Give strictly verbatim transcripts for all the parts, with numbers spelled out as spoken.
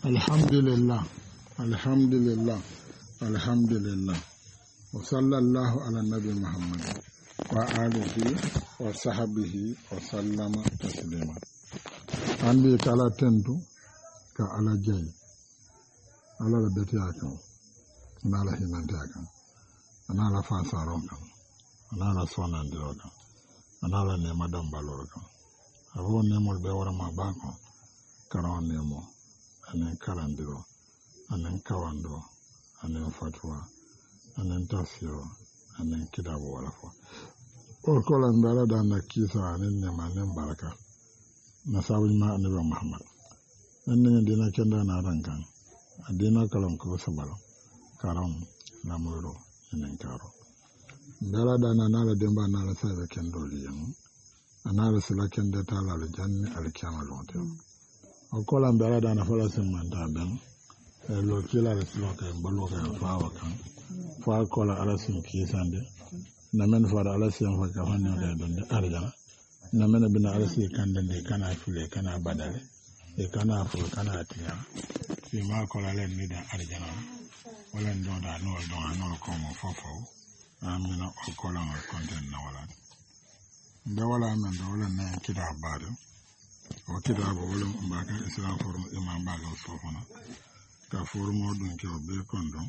alhamdulillah alhamdulillah alhamdulillah wa sallallahu ala nabi muhammad wa alihi wa sahbihi wa sallama taslima. Andi kala tentu ka ala jayi ala la betiya kan ana la hinantiya kan ana la fasaron kan ana la sonandiro kan ana la nema dambaloro kan abo nemol be wara ma bako karon nemo anen karandiro anen kawando anen fatwa anen tafsiro anen kitabu wala fo o kola ndara da na kisa anen nema anen baraka na sabu ma annabi muhammad nan dina kenda na rankan adina kalam ko sabalo karam na muro enen karo ndara da na na demba na la sabe kendo liyan anala sila kende tala al janni al kiyama lonte o kola ndara da na fala sem manda ben lo kila le silo ke balo ke fa wakan fa kola ala sin kisande na men fa ala sin fa ka hanno de don de arjana na men bina ala sin kande de kana fule kana badale e kana fu kana tiya fi ma kola le ni da arjana wala ndo da no do no ko mo fofo amina o kola ma konten na wala da wala men da wala na kida bado o kida bo wala mbaka islam forum imam bago sofona ka forum o dun ke o be kondo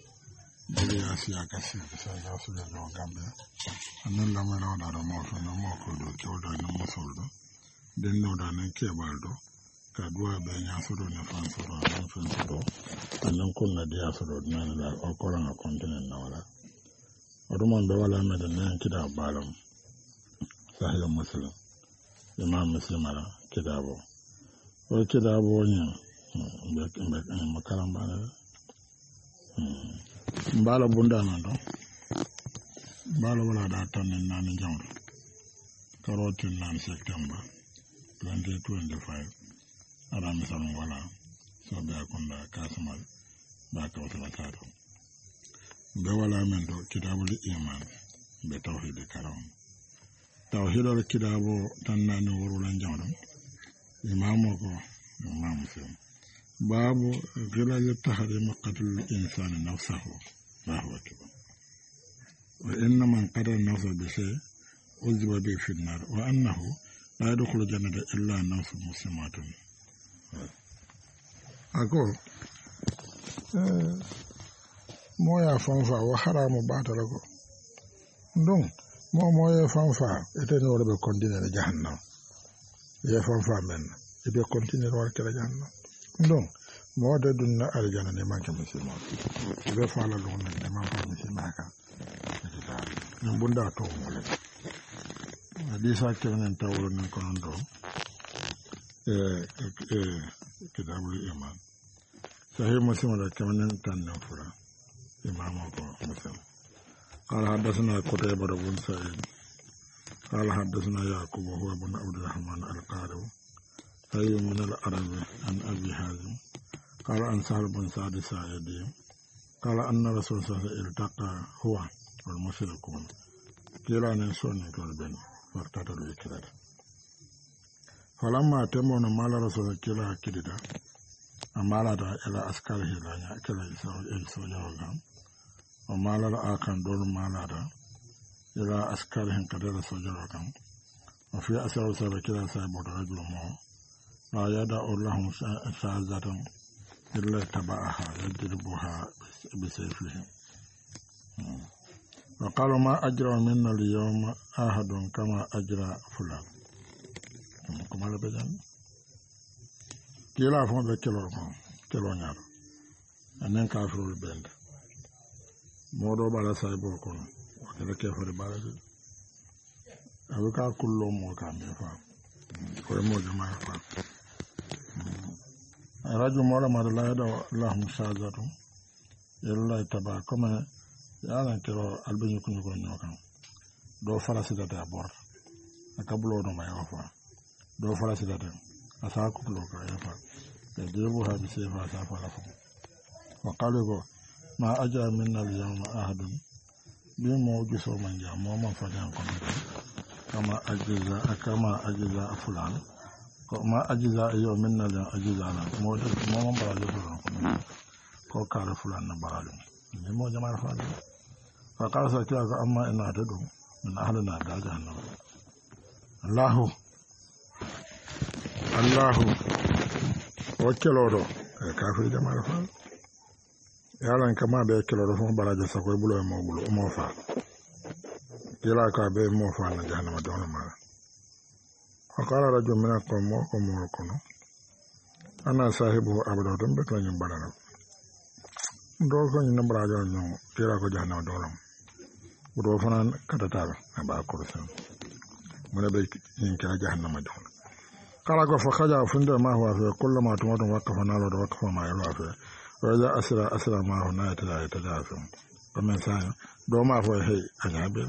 bele asia ka si sa ga su le do gambe anan la ma da do mo so no mo ko do ke o do no mo so do den no da ne ke baldo ka duwa be nya so do ne fan so do ne fan so do anan kun na dia so do na la o ko na kontinent na wala o do mon be wala me de ne kida balam sahih muslim imam muslim ala kidabo o kidabo nya be be makaram bana mbala bunda na do mbala wala da tan na ni jawr karotin nan september twenty twenty-five ara mi salon wala so be akunda kasmal ba ka wala tato be wala men do kidabul iman be tawhid karam tawhid al kidabo tan na ni wurulan jawdam imamo ko imam muslim babu gila tahrim qatl insan nafsahu ma huwa kibar wa inna man qatala nafsa bi shay uzba bi fi an-nar wa annahu la yadkhulu jannata illa nafs muslimatun ako eh moya fanfa wa haramu batala ko ndon mo moya fanfa ete no be continue na jahannam ya fanfa men e be continue war kala jahannam ndon mo de dunna aljana ne manke musulma e be fala lo ne manke musulma ka ni bunda to mo le hadisa kenen tawro nan ko non do eh eh kitabul iman sahih muslim da kenen tan na fura imam ko muslim قال حدثنا قتيبة بن سعيد قال حدثنا يعقوب وهو ابن عبد الرحمن القاري أي من العرب عن أبي حازم قال عن سهل بن سعد الساعدي قال أن رسول الله صلى الله عليه وسلم التقى هو والمشركون كلا نسون كالبن فارتدوا الكلاد فلما تمون مال رسول كلا كلدا أمالا إلى أسكاره لا كلا يسوع يوم وما لا أكن دون ما لا إلى أسكارهم كذا سجوا كم وفي أسر سر كذا سيبود رجل ما لا يدع الله شاذة إلا تبعها يضربها بسيفه وقالوا ما أجرى منا اليوم أحد كما أجرى فلان كما لبجان كلا فون بكيلو كيلو نار أنن كافر البند modo bala saybo kono wakala ke fori bala de awaka kullo mo ka me fa ko mo jama fa raju mola ma la da lahum shazatu yalla taba kama yana kero albanyu kunyo ko nyokan do farasi da da bor akabulo no ma fa do farasi da da asa ku kulo ka ya fa de debu ha bi se fa sa fa la fa wa qalu ما أجا منا اليوم أحد بموجس من جاء موما فجان كما أجزاء كما أجزاء فلان ko ma ajiza yo min na la ajiza la mo de mo mo barajo ko ko kala fulan na barajo ni mo jamal fa fa kala sa kila ko amma ina ta do min ahlina da jahannam Allahu Allahu wakkelodo e kafir jamal fa yalan kama be kelodo fo barajo sa ko bulo mo bulo mo fa kila ka be mo fa na jahannam do na mara فقال رجل من القوم وقوم وركنه أنا صاحبه أبدا تنبت لن ينبرنا دول كن ينبرا جون نو كيرا كو جهنم دولم بدو فنان كتتال أبا كرسان من بيك ينكا جهنم دول قال كو فخجا فند ما هو في كل ما تموت وقف نالو وقف ما يلو في وإذا أسرى أسرى ما هو نايت لا يتجافم ومن سايا دو ما هو هي أجابي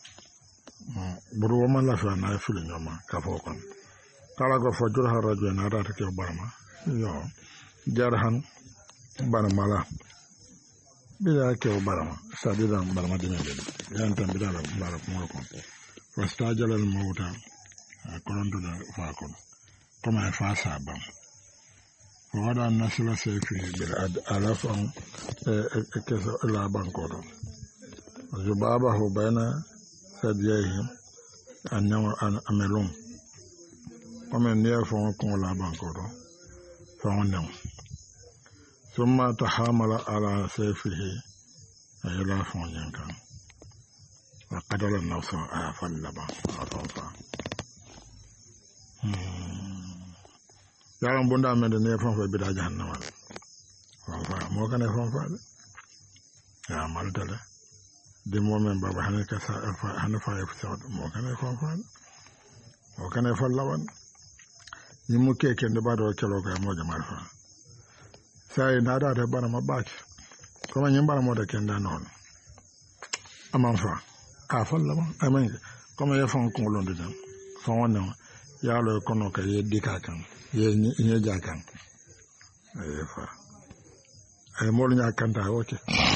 buru man la fa na fili nyoma ka fo kon kala go fo jur har radio na rata ke barama yo jarhan barama la bila ke barama sabida barama de ngel yan tan bila bara mo kon fastajala al mauta koronto da fa kon kama fa sabam wada nasila sefi bil alafan ke la banko do zubabahu bayna sadiyahim annahu amelum comme ne fon ko la banko do fon nem summa tahamala ala sayfihi ayla fon yankan wa qadala nafsa afal laba afa yaran bunda men ne fon fa bida jahannama fon fa mo kan fon fa ya maldala de momen baba hanaka sa hanafa ya fisa mo kana fa fa mo kana fa lawan ni mu keke de ba do kelo ka mo jamal fa sai na da da bana mabaki kuma nyin bana mo da kenda non aman fa ka fa lawan amen kuma ya fa ko londo dan fa wonna ya lo kono ka ye dika kan ye ni ja kan ay fa ay mo nya kan ta oke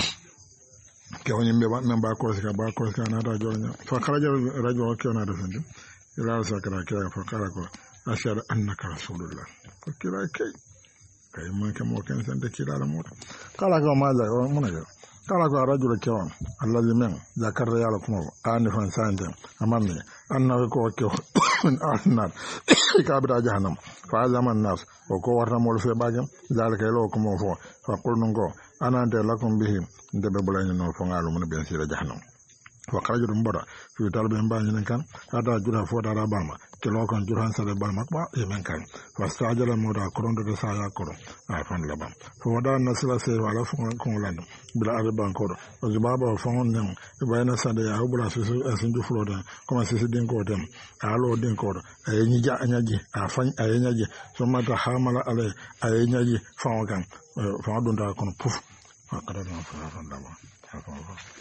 ke woni mbeba memba ko ska ba ko ska na da jonya fa kharaja rajo ko na da fende ila sakara kira fa kala ko ashhadu annaka rasulullah ko kira kai kai man ka mo kan san da kira la mo kala ko ma da mo na kala ko rajo ke won allazi men zakar ya la kuma an fan sande amamme annabi ko ke min ahnar ka bida jahannam fa zaman nas o ko warta mo fe bagam zalika lo ko mo fo fa qulnu go ana de lakum bihim ndebe bulani no fo ngalu mun ben sira jahannam wa kharaja dum bada fi talbe mbani nan kan ada jura fo dara bama kilo kan juran sare bama ba e men kan fa sajala moda korondo de sa ya koro a fan labam fo wada nasla se wala fo ko lando bila ada banko do o zubaba fo on nem e bayna sade ya hubula so asin du floda comme si se den ko dem alo den ko do e nyi ja anyaji a fan e nyaji so mata hamala ale e nyaji fa on kan fa don da kono puf fa kada na fa fan laba fa fa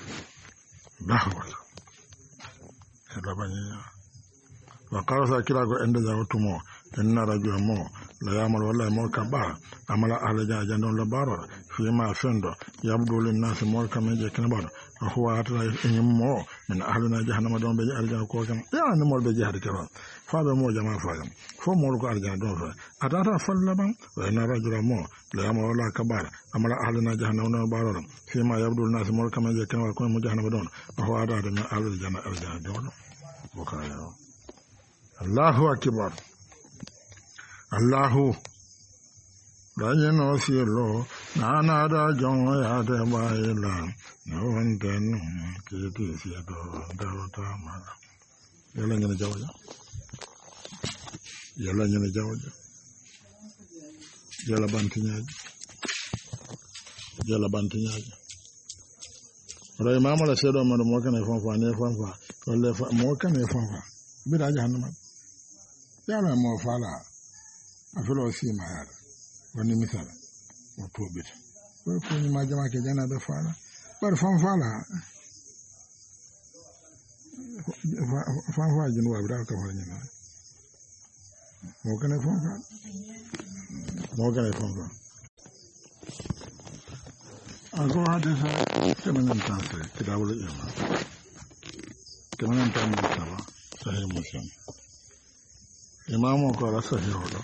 dahwal labanya wa qala sa kila go ende jaw tumo inna rajul mo la yamal wallahi mo kaba amala ala ja jandon la baro fi ma fendo yabdu lin nas mo kam je kana baro huwa atla en mo min ahluna jahannama don be arjana ko kam ya ni mo be jahar kero fa be mo jama fa yam fo mo ko arjana don fa atata fallaban wa inna rajul mo la yamal wallahi kaba amala ahluna jahannama don baro fi ma yabdu lin nas mo kam je kana ko mo jahannama don huwa atla min ahluna arjana don bukaya Allahu akbar Allahu danye no sielo na na da jong ya de baila no wanden ke ti si do da ta ma yalla ngene jawja yalla ngene jawja yalla bantiñaaji yalla bantiñaaji ray mama la sedo ma mo kan e fon fa ne fon fa wala mo kan e fon fa bi da jahannama yalla mo fala afelo si ma yara wani misala o to bit ko ko ni ma jama ke jana da fala bar fon fala fon fa jinu wa da ka fa ni na mo kan e fon fa mo kan e fon fa Ago hadisa kemenan tanse kidawul ima kemenan tanse sahih muslim إمام قال صحيح ولا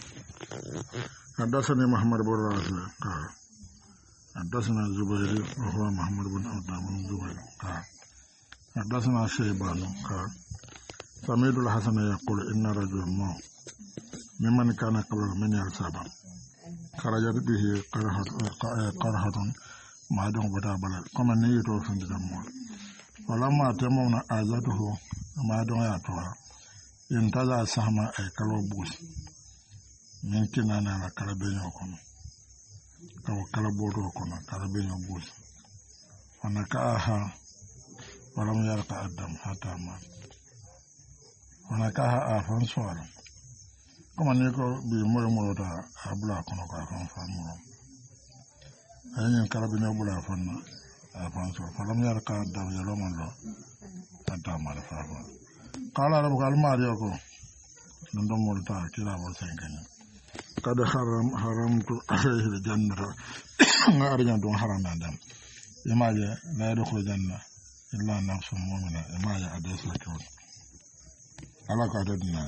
حدثني محمد بن راشد قال حدثنا الزبير وهو محمد بن عبد بن الزبير قال حدثنا شيبان قال سمعت الحسن يقول إن رجل ما ممن كان قبل من يرسابا خرجت به قرحة ما دون بتا بلد كما نيتو في الدمول ولما تمون آزاته ما دون ياتوا انتظر سهما أي كلو بوس من كنانا على كربينيو كنا كو كلبوتو كنا كربينيو بوس ونكاها ولم يلقى الدم حتى مات ونكاها آفان سوالا كما نيكو بمولو مولو تا أبلا كنا كافان فامولو أين كربينيو بلا فانا أفان سوالا فلم يلقى الدم يلوم الله حتى مات فامولو قال ربك الماريوكو نندم مولو تا كلا بسنكني قد حرم حرمت عليه الجنة أرجع دون حرام عندهم إماجة لا يدخل الجنة إلا نفس مؤمنة إماجة أدرس لكون على قادتنا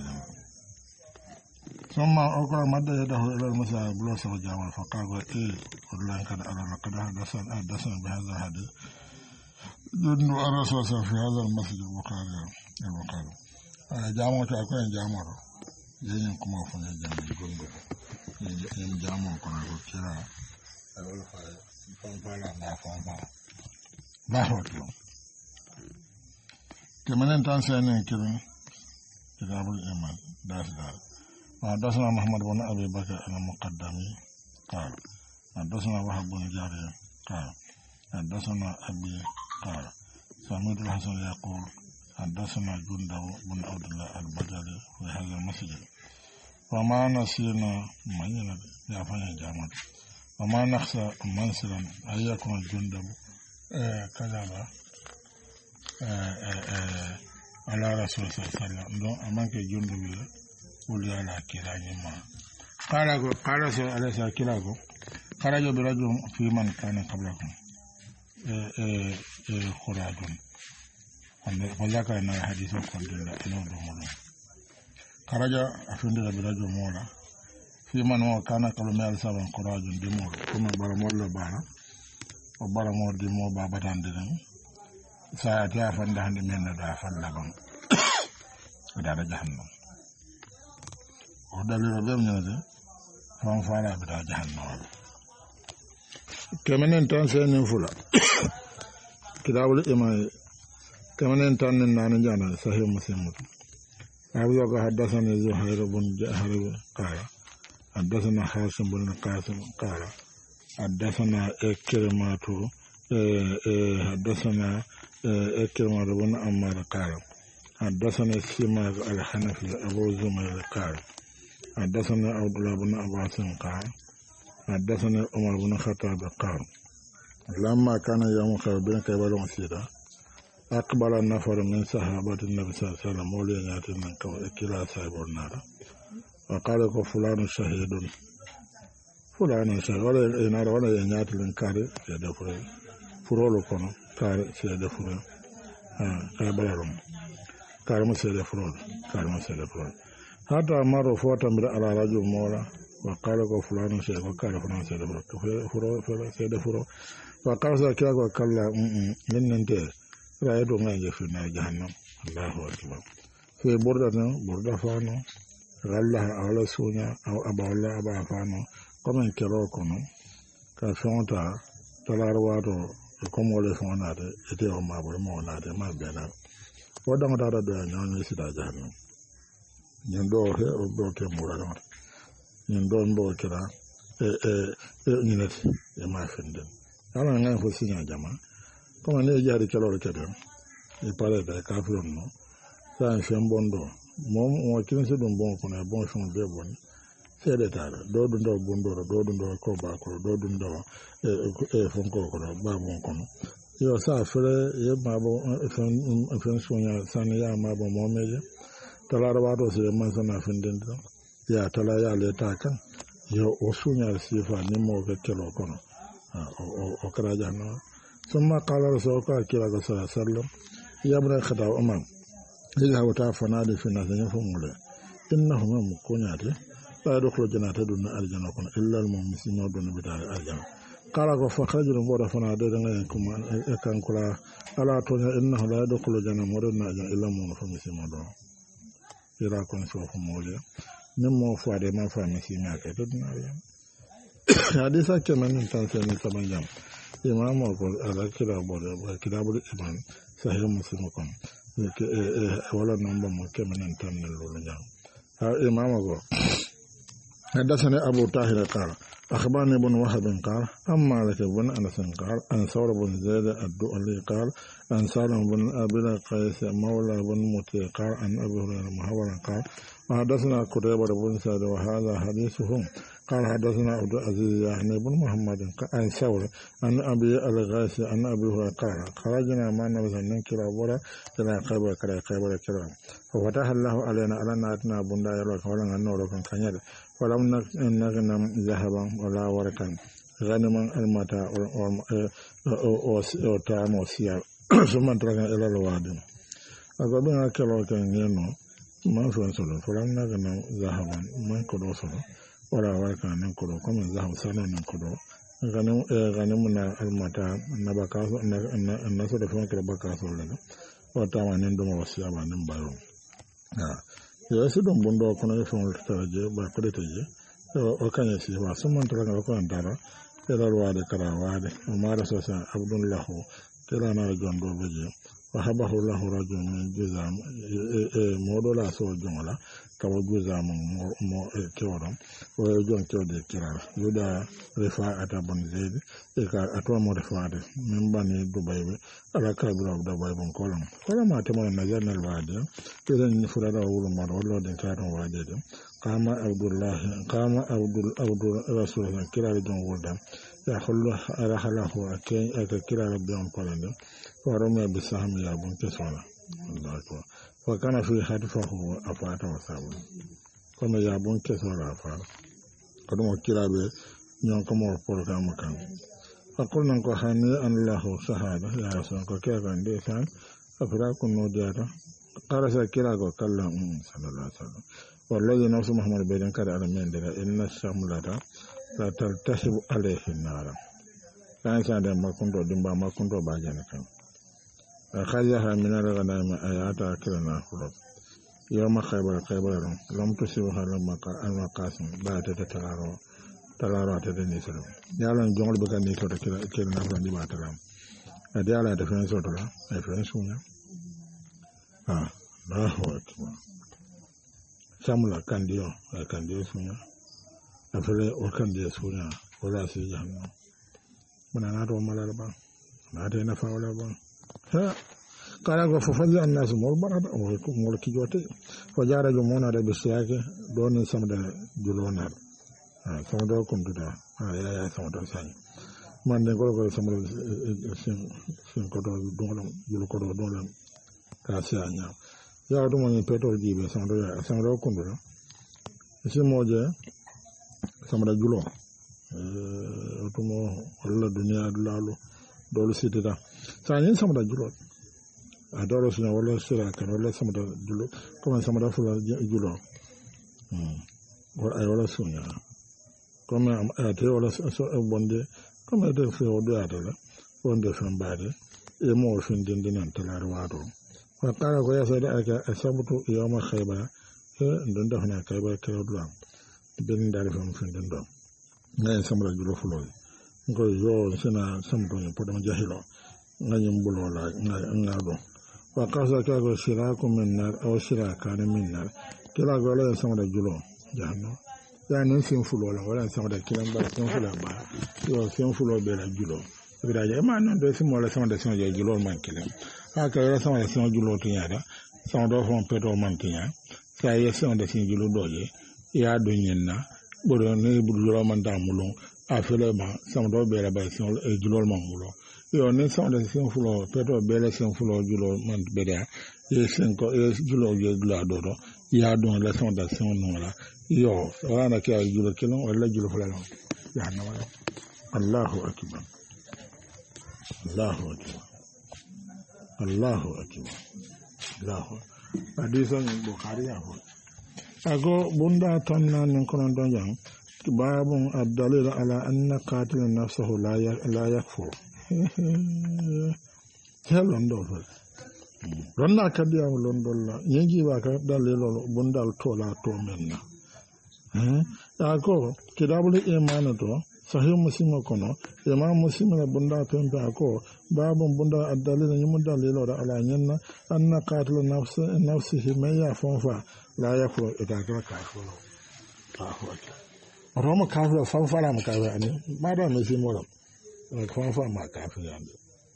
ثم أقرأ مدى يده إلى المساء بلوس وجامع فقال إيه قل لن قد أرى لقد حدثنا حدثنا بهذا الحديث جند الرسول في هذا المسجد البخاري البخاري جامع تأكل جامع يين كما فني جامع جند يين جامع كنا كلا أقول فاي فان فالا ما فان فالا ما هو كلام كمان أنت سألني كذا كتاب الإيمان داس دار حدثنا محمد بن أبي بكر المقدمي قال حدثنا وهب بن جارية قال حدثنا أبي قال سمعت الحسن يقول حدثنا جندب بن عبد الله البجلي في هذا المسجد وما نسينا من يفعل جامد وما نخشى منسلا أن يكون جندب كذا على رسول الله صلى الله عليه وسلم دون أمانك جندب ولي على كلامه قال قال على كلامه خرج برجل في من كان قبلكم خراج وذكر أن الحديث كله إنه دموع خرج أفندر برجل مولا في من هو كان قبل ما يلسى خراج دموع كما برمول لبانا وبرمول دموع بابا تندرين ساعتها أفندر من دافع لبان ودار جهنم ودليل ربهم ينادي فهم فعلا بدار جهنم كمان انتان سينين فلا كتاب الإيمان كمان انتان نان جانا صحيح مسلم أبوك حدثنا زهير بن جهر قال حدثنا حاسم بن قاسم قال حدثنا إكرمة حدثنا إكرمة بن عمار قال حدثنا السماك الحنفي أبو زميل قال حدثنا عبد الله بن عباس قال حدثنا عمر بن الخطاب قال لما كان يوم خيبر كبر مسيرا أقبل النفر من صحابة النبي صلى الله عليه وسلم ولينات من كلا صاحب النار وقال فلان شهيد فلان شهيد ولا النار ولا ينات لنكار سيد فرول فرول كنا كار سيد فرول ها كبرهم كار مسيد فرول كار مسيد فرول هذا مرة فوت من على رجل مولا وقال فلان شهيد وقال فلان سيد فرول فرول سيد فرول وقال سكيا وقال من ننتهي رأيت ما يجي في نار جهنم الله أكبر في بردة بردة فانو غلها على سونيا أو أبا الله أبا فانو كمن كروكونو كفونتا تلارواتو كم ولا فوناتي إتيهم ما بقول ما وناتي ما بينا ودم تارا ده نيان يسير جهنم يندو هي أبو كمورا يندو نبو كلا إيه إيه إيه نينتي يما فندم أنا نعم فسينا جماعة كما نيجي كلام كده يبالي ده كافرون نو سان شامبوندو مم وكيلن سدون بون كنا بون شون بيبون سيد تارا دو دون دو بوندو دو دون دو كوبا كو دو دون دو إيه فونكو كو بابون كونو يو سافر يبابو فن فن سونيا سانيا ما بو موميجي تلارا واتو سي مانسنا فندن يا تلا يا لتاكا يو وسونيا سيفا نيمو كيلو كونو او كراجا نو ثم قال رسول الله صلى الله عليه وسلم يا ابن الخطاب أمام إذا هو تعرف نادي في الناس يفهمون innahum mukunyate la yadkhulu jannata dun aljana kun illa al mu'minuna dun bidal aljana qala ko fa khajru boda fana de nga kuma e kankula ala to innahu la yadkhulu jannata modun aljana illa mu'minuna don ira kon so fu mole nem mo fa de ma fa misina ke dun aljana hadisa kenan tan sai ni kaman jam imam ko ala kila boda ba kila boda iman sahih muslim kon ke wala nomba mo kenan tan ne lolu jam ha imam ko حدثني أبو طاهر قال أخبرني بن وهب قال أما مالك بن أنس قال عن ثور بن زيد الدؤلي قال عن سالم بن أبي قيس مولى بن مطيع قال عن أبي هريرة محاورا قال وحدثنا قتيبة بن سعد وهذا حديثهم قال حدثنا عبد العزيز يعني بن محمد عن ثور عن أبي الغيث عن أبي هريرة قال خرجنا مع النبي صلى الله عليه وسلم إلى خيبر كلا خيبر كلا ففتح الله علينا على ناتنا بندا يروك ولا نور كان كنير ولم نغنم ذهبا ولا ورقا غنما المتاع او تام وسيا ثم تركنا الى الوادي اغبنا كلو كان ينو ما فين سولو فلم نغنم ذهبا ما كدو سولو ولا ورقا نكدو كما ذهب سنه نكدو غنم غنمنا المتاع نبكا الناس دفن كبكا سولو وتام نندم وسيا بان بايو ya su don bondo kono e fon taje ba kode taje o kanya si wa summan to ga ko andara era wade kara wade o mara so sa abdullah tela na jondo beje wa habahu lahu rajul min juzam e modo la so jongola kawo juzam mo mo kewdom o jon kewde kirar yuda refa ata bon zaid e ka atwa mo refa de min bani dubai be ala ka bra dubai bon kolon kola ma te mo na janal wade telen ni furada wulu mo wallo den ka don wade de kama abdullah kama abdul abdul rasulullah kirar don wulda ya khullu ala halahu akay aka kirar don kolon de ورمي بسهم يا بن كسولا الله أكبر وكان في حدفه أفات وسابه كما يا بن كسولا أفات قد مكلا به نيون كما وقول كما مكان فقلنا نكو هني أن الله شهادة يا رسول الله كيف عن ديسان أفراك النودياتا قال سأكلا وكلا صلى الله عليه وسلم والذي نفس محمد بيدن كده على من دلا إن الشملة لا تلتهب عليه النار كان سأدى ما كنت دمبا ما كنت باجانا كان أخذها من الغنائم آيات كلنا خلق يوم خيبر خيبر لم تصيبها المقاسم بعد تتلارو تلارو تدني سلام يالن جونغل بكان نيسو كلا كلنا فلان دي باتلام أدي على تفين سوتلا تفين سونيا آه الله أكبر ساملا كانديو كانديو سونيا أفلي وكانديو سونيا ولا سيجانا بنا ناتو مالا با ناتي نفا ولا با ha kala go fofaji annasu mol barada o ko mol ki jote ko jara jo mona de bisiyake don samda julonar ha samdo kunduda ha ya ya samdo sani man de gol gol samdo sin sin ko do dolam julo ko do dolam ka sianya ya do mon petrol jibe samdo ya samdo kunduda si moje samda julo euh otumo wala dunya dulalu dolu sitida sanyin sama da julo a dolo suna wala sira kan wala sama da julo kuma sama da fula julo hmm wala ay wala sunya kuma a te wala so bonde kuma de fe o do adala bonde fan bade e mo fin din din talar wado wa kala ko ya sai da aka asabutu yawma khayba e ndon da hana khayba kero duam bin dal fan fin din do ngay sama da julo fulo ko yo sina samdo ni podam jahilo nganyum bulola ngado wa kaza ka go shiraku minnar aw shiraka minnar kila go la sama da julo jahno ya nun sin fulola wala sama da kilan ba sin fulola ba yo sin fulo be la julo bira ya ma non do sin mo la sama da sin julo man kilan aka ya sama da sin julo to yada sama do fon peto man tinya sa ya sama da sin julo doje ya do nyenna bodo ne bulo man da mulon afele ma sama do be la ba sin julo man mulon yo ne son de sin fulo peto bele sin fulo julo man beda ye sin ko ye julo je gla dodo ya don la son da sin no la yo wana ke julo kilo wala julo fulo ya na wala Allahu akbar Allahu akbar Allahu akbar Allahu hadithun bukhari ya ho ako bunda tanna nin kono don jang babun ad-dalil ala anna qatil nafsahu la la yakfur helon do fa ronna kadiya lon dolla yengi ba ka dalilo bundal tola to menna eh ako kidabul iman to sahih muslim kono imam muslim la bunda tempe ako babun bunda ad-dalil ni mun dalilo ala nyanna anna qatil nafsa nafsihi ma ya fanfa la yakfur ita ka kafir Roma kafir fanfara mu kafir ne ba da mai simo ram fanfa ma kafir yande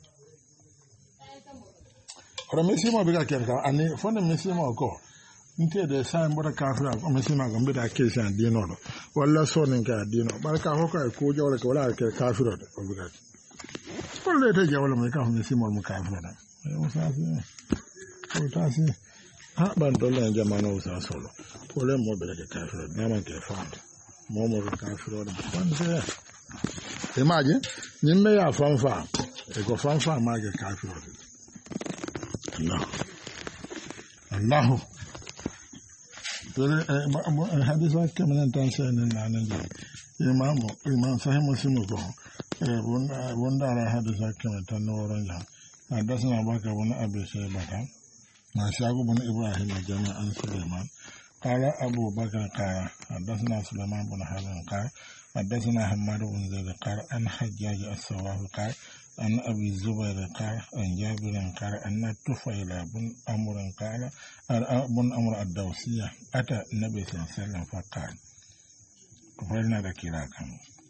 Roma simo biga kerka ani fona mai simo ko nte da sai mbora kafir ko mai simo ga mbida ke san dino do walla sonin ka dino barka ko ka ko jawla ko wala ke kafir do ko biga folle te jawla mai ka mai simo mu kafir da o sa si o ta si ha ban dolla jama'ano sa solo wala mo biga ke kafir na man ke fanda momo kafiro da wanda imagine nimme ya fanfa e go fanfa ma ga kafiro Allah Allah dole hadisa kemen tan sen nan nan imam imam sahih muslim ko e wanda wanda ra hadisa kemen tan woron ya hadasna baka wani abu sai baka ma shagu bin ibrahim jama'an suleiman قال أبو بكر قال حدثنا سليمان بن حرب قال حدثنا حماد بن زيد قال عن حجاج السواه قال عن أبي الزبير قال عن جابر قال أن طفيل بن عمرو قال بن عمرو الدوسية أتى النبي صلى الله عليه وسلم فقال طفيل ذكرا كم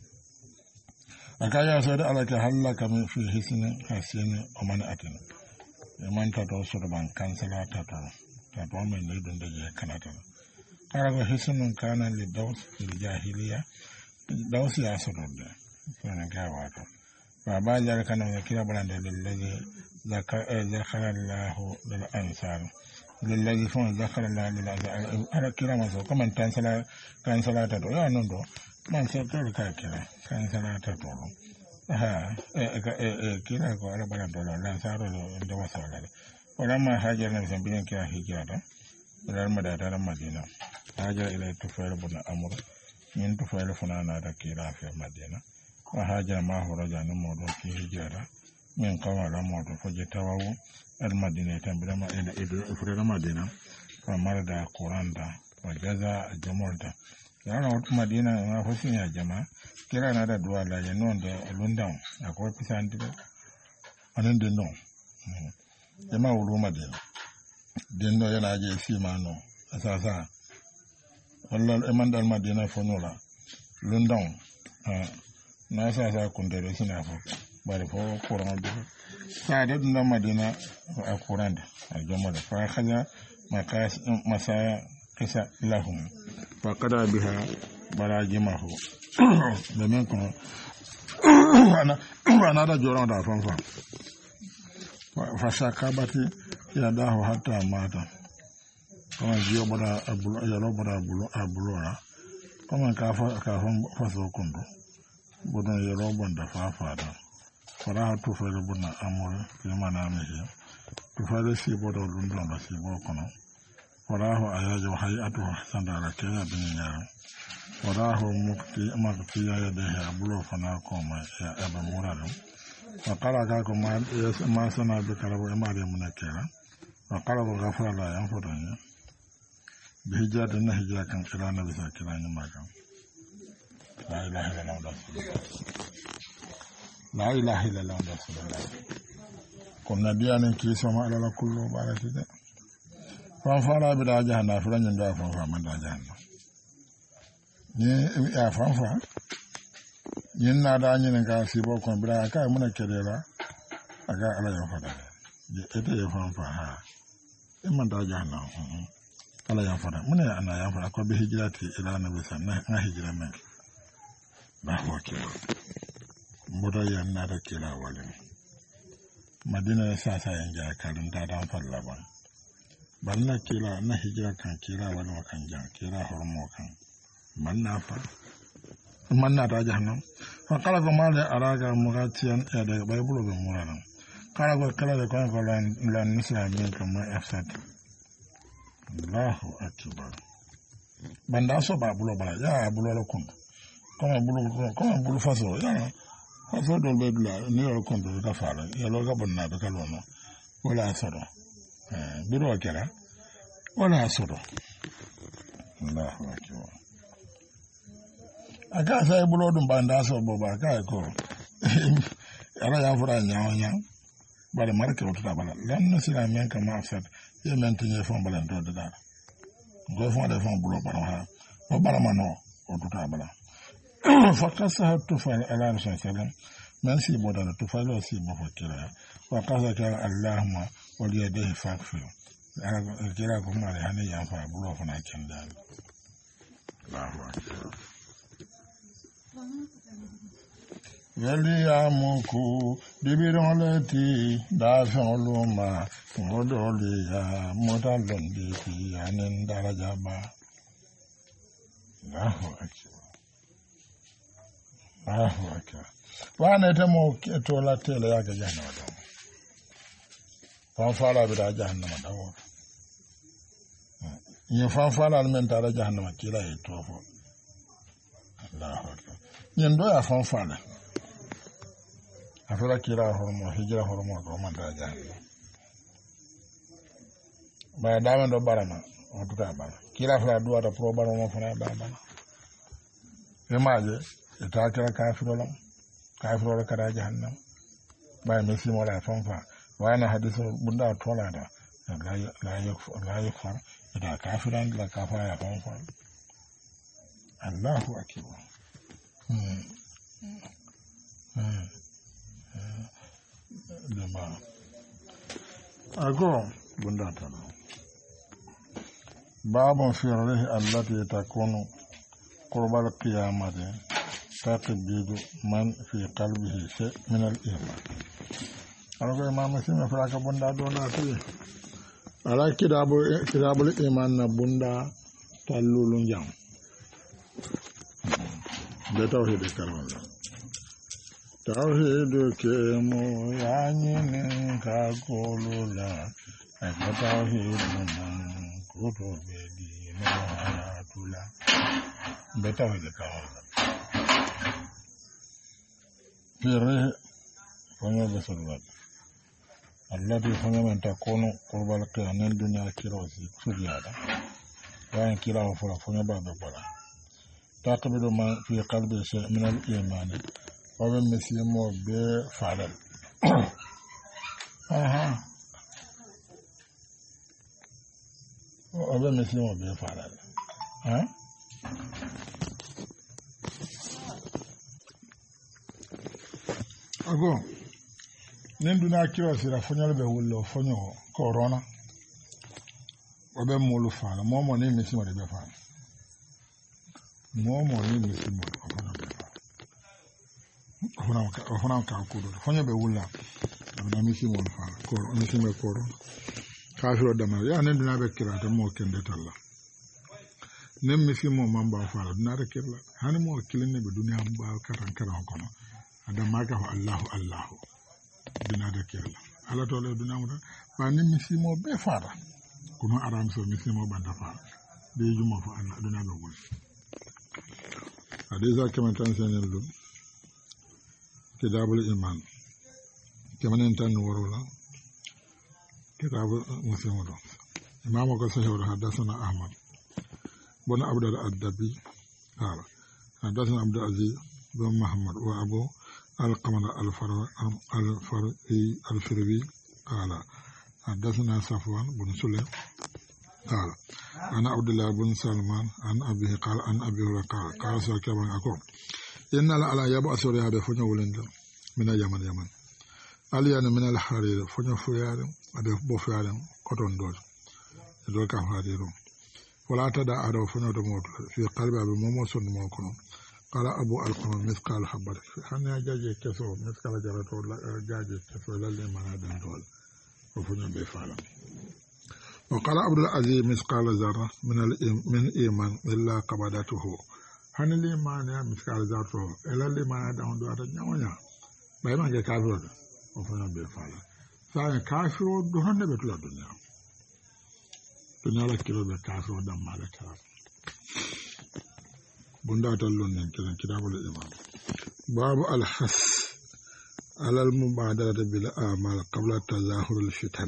أكايا سيد عليك هل لك في حسن حسين ومن أتنا من تدعو سربان كانسلا تدعو تدعو من يدن دجي كناتنا قال حسن كان للدوس في الجاهلية دوس يا سرود فانا كاواto بابا جار كان يكير بلند للذي ذكر الله للأنصار للذي فون ذكر الله للأنصار أنا كيرا ما سو كمان تنسلا تنسلا تدو يا نندو من سكر كاكيرا تنسلا تدو ها كيرا كو على بلند للأنصار للدوس ولا ولما هاجر النبي بين كيرا هجرة إلى المدينة المدينة هاجر إلى طفيل بن عمرو من طفيل فنانا كيرا في المدينة وهاجر معه رجل موضوع في هجرة من قوال موضوع فجتواه المدينة بلما إلى إفراد المدينة فمرد قرآن وجزا جمولتا يعني المدينة ما فسين يا جماعة كيرا نادا دوالا ينون دي لندن أقول بسان دي أنين دي نون جماعة ولو مدينة دي نون يناجي سيمانو أساسا والله إمان المدينة فنولا لندن na sa sa kundere suna fa bari fa Qur'an da sa da dun Madina a Qur'an da al'umma da fa kaza makas masaya kisa lahum fa qada biha barajimahu da men ko ana ana da joran da fa fa fa sakabati ya dahu hatta mata kuma jiyo bada abulo ya lo bada abulo abulo kuma ka fa ka fa so kundo budon yero bonda fafada fara to fere buna amore yamana meje to fere si bodo lundon ba si bo kono fara ho ayajo hayatu sandara kenya binya fara ho mukti mukti ya de ha bulo fana ko ma ya aba murado fakara ka ko ma ma sana be karabo e mare munakera fakara ko gafara la yan fodanya bi hijata na hijra kan kira na bisa kira ni makan La ilaha illallah La ilaha illallah Kom nabiya nin ki sama ala kullu barati de fan fara bi da jahanna fara nyin da fan fa man da jahanna ni ya fan fa yin na da nyin ga si bo kon bra ka mun kedera aga ala ya fada je ete ya fan fa ha e man da jahanna ala ya fada mun ya ana ya fada ko bi hijrati ila nabi sallallahu alaihi hijra men ba hoke mboda ya na da kila walin madina ya sa sa yan ja karin da dan falla ban banna kila na hijira kan kila wani wakan jan kila hormo kan manna fa manna da jahannam fa kala ko male araga mugatiyan ya da bible be muranan kala ko kala da kan ko lan lan nisla min kama afsat Allahu akbar banda so ba bulo bala ya bulo lo kun kama bulo kama bulo faso ya faso do be dula ni yo kun do ka fala ya lo ga bonna be kalono wala soro eh biro kera wala soro Allahu akbar aka sai bulo dum banda so bo ba ka ko ala ya fura nyaanya bare marke wata bala lan no sila men kama afsad ye men tinye fon bala do da go fon de fon bulo bala ha o bala mano o tuta bala fa kasa tufal ala rasul sallam man si boda tufal o si bo fakira wa kasa ka allahumma wal yadihi fakfir ala kira ko mare hani ya fa bulo fona kenda Allahu akbar Yaliyamuku dibiroleti dafenoluma ngodoliya modalondiki yanin darajaba Allahu akbar Allahu akbar wane temo tola tele yaga jahannama fanfala bida jahannama dawo yin fanfala men tara jahannama kila e tofo Allahu akbar yin do ya fanfala afira kira hormo hijra hormo do man da jahannama ba dama do barama o tuta bala kira fala do ada pro barama fana da bala e maje e ta kira kafiro lam kafiro da kada jahannama ba me simo la fanfa wa na hadisu bunda tola da la la la yakfar da kafiran da kafa ya fanfa Allahu akbar hmm hmm lema ago bunda tana babun fi rihi allati takunu qurbal qiyamati taqibidu man fi qalbihi shay min al-iman ago imam sima fraka bunda do na fi ala kidabu kidabul iman na bunda tallulun jam da tawhid karwala tawhidu ke mo yanyin ka kolula aka tawhidu man kuto bedi no hayatula be tawhid ka wala fere fonya be sallallahu allati fonya man takunu qurbal qiyamin dunya kirosi sujada yan kira fura fonya ba be bala taqibidu man fi qalbi shay min al-iman Obe monsieur mo be falal aha obe monsieur mo be falal ha ago nendu na kiro sira fonyal be wullo fonyo corona obe molu fala momo ni monsieur mo be fala momo ni monsieur mo ofana ka kudo fonyo be wulla na misi mo fa ko misi me ko kafiro dama ya nen dina be kira ta mo kende talla nem misi mo mamba fa dina re kirla hani mo kilinde be duniya ba katan karan kono ada maka fa Allahu Allahu dina de kirla ala to le dina mo ba nem misi mo be fara kuma aram so misi mo banda fa be juma fa ana dina be wul adeza kemantan senen lu كتاب الإيمان كمان إنتان ورولا كتاب مسلم ورولا إمام وقصه حدثنا أحمد بن عبد الأدبي قال حدثنا عبد العزيز بن محمد وأبو القمر الفرعي الفربي قال حدثنا صفوان بن سليم قال أنا عبد الله بن سلمان عن أبيه قال عن أبيه قال قال سأكبر أقول إن على يبعث رياض فنو ولند من اليمن يمن علينا من الحرير فنو فيار أبي بوفيار كتون دول دول كفاريرو ولا تدع أرو فنو دموت في قلب أبي موموس موكون قال أبو القمر مثقال حبة حنا جاجي كسو مثقال جرتو جاجي كسو للي من هذا دول وفنو بفعل وقال عبد العزيز مثقال ذرة من من إيمان إلا قبضته hani le mana ya miskal zato ela le mana da ndo ata nyawonya bai ma ke kafiro do o fona be fala sa kafiro do hanne be tula dunya dunya la kilo be kafiro da mala ta bunda tallon nen kiran kitabul iman babu al-has ala al-mubadarati bil a'mal qabla tazahur al-fitan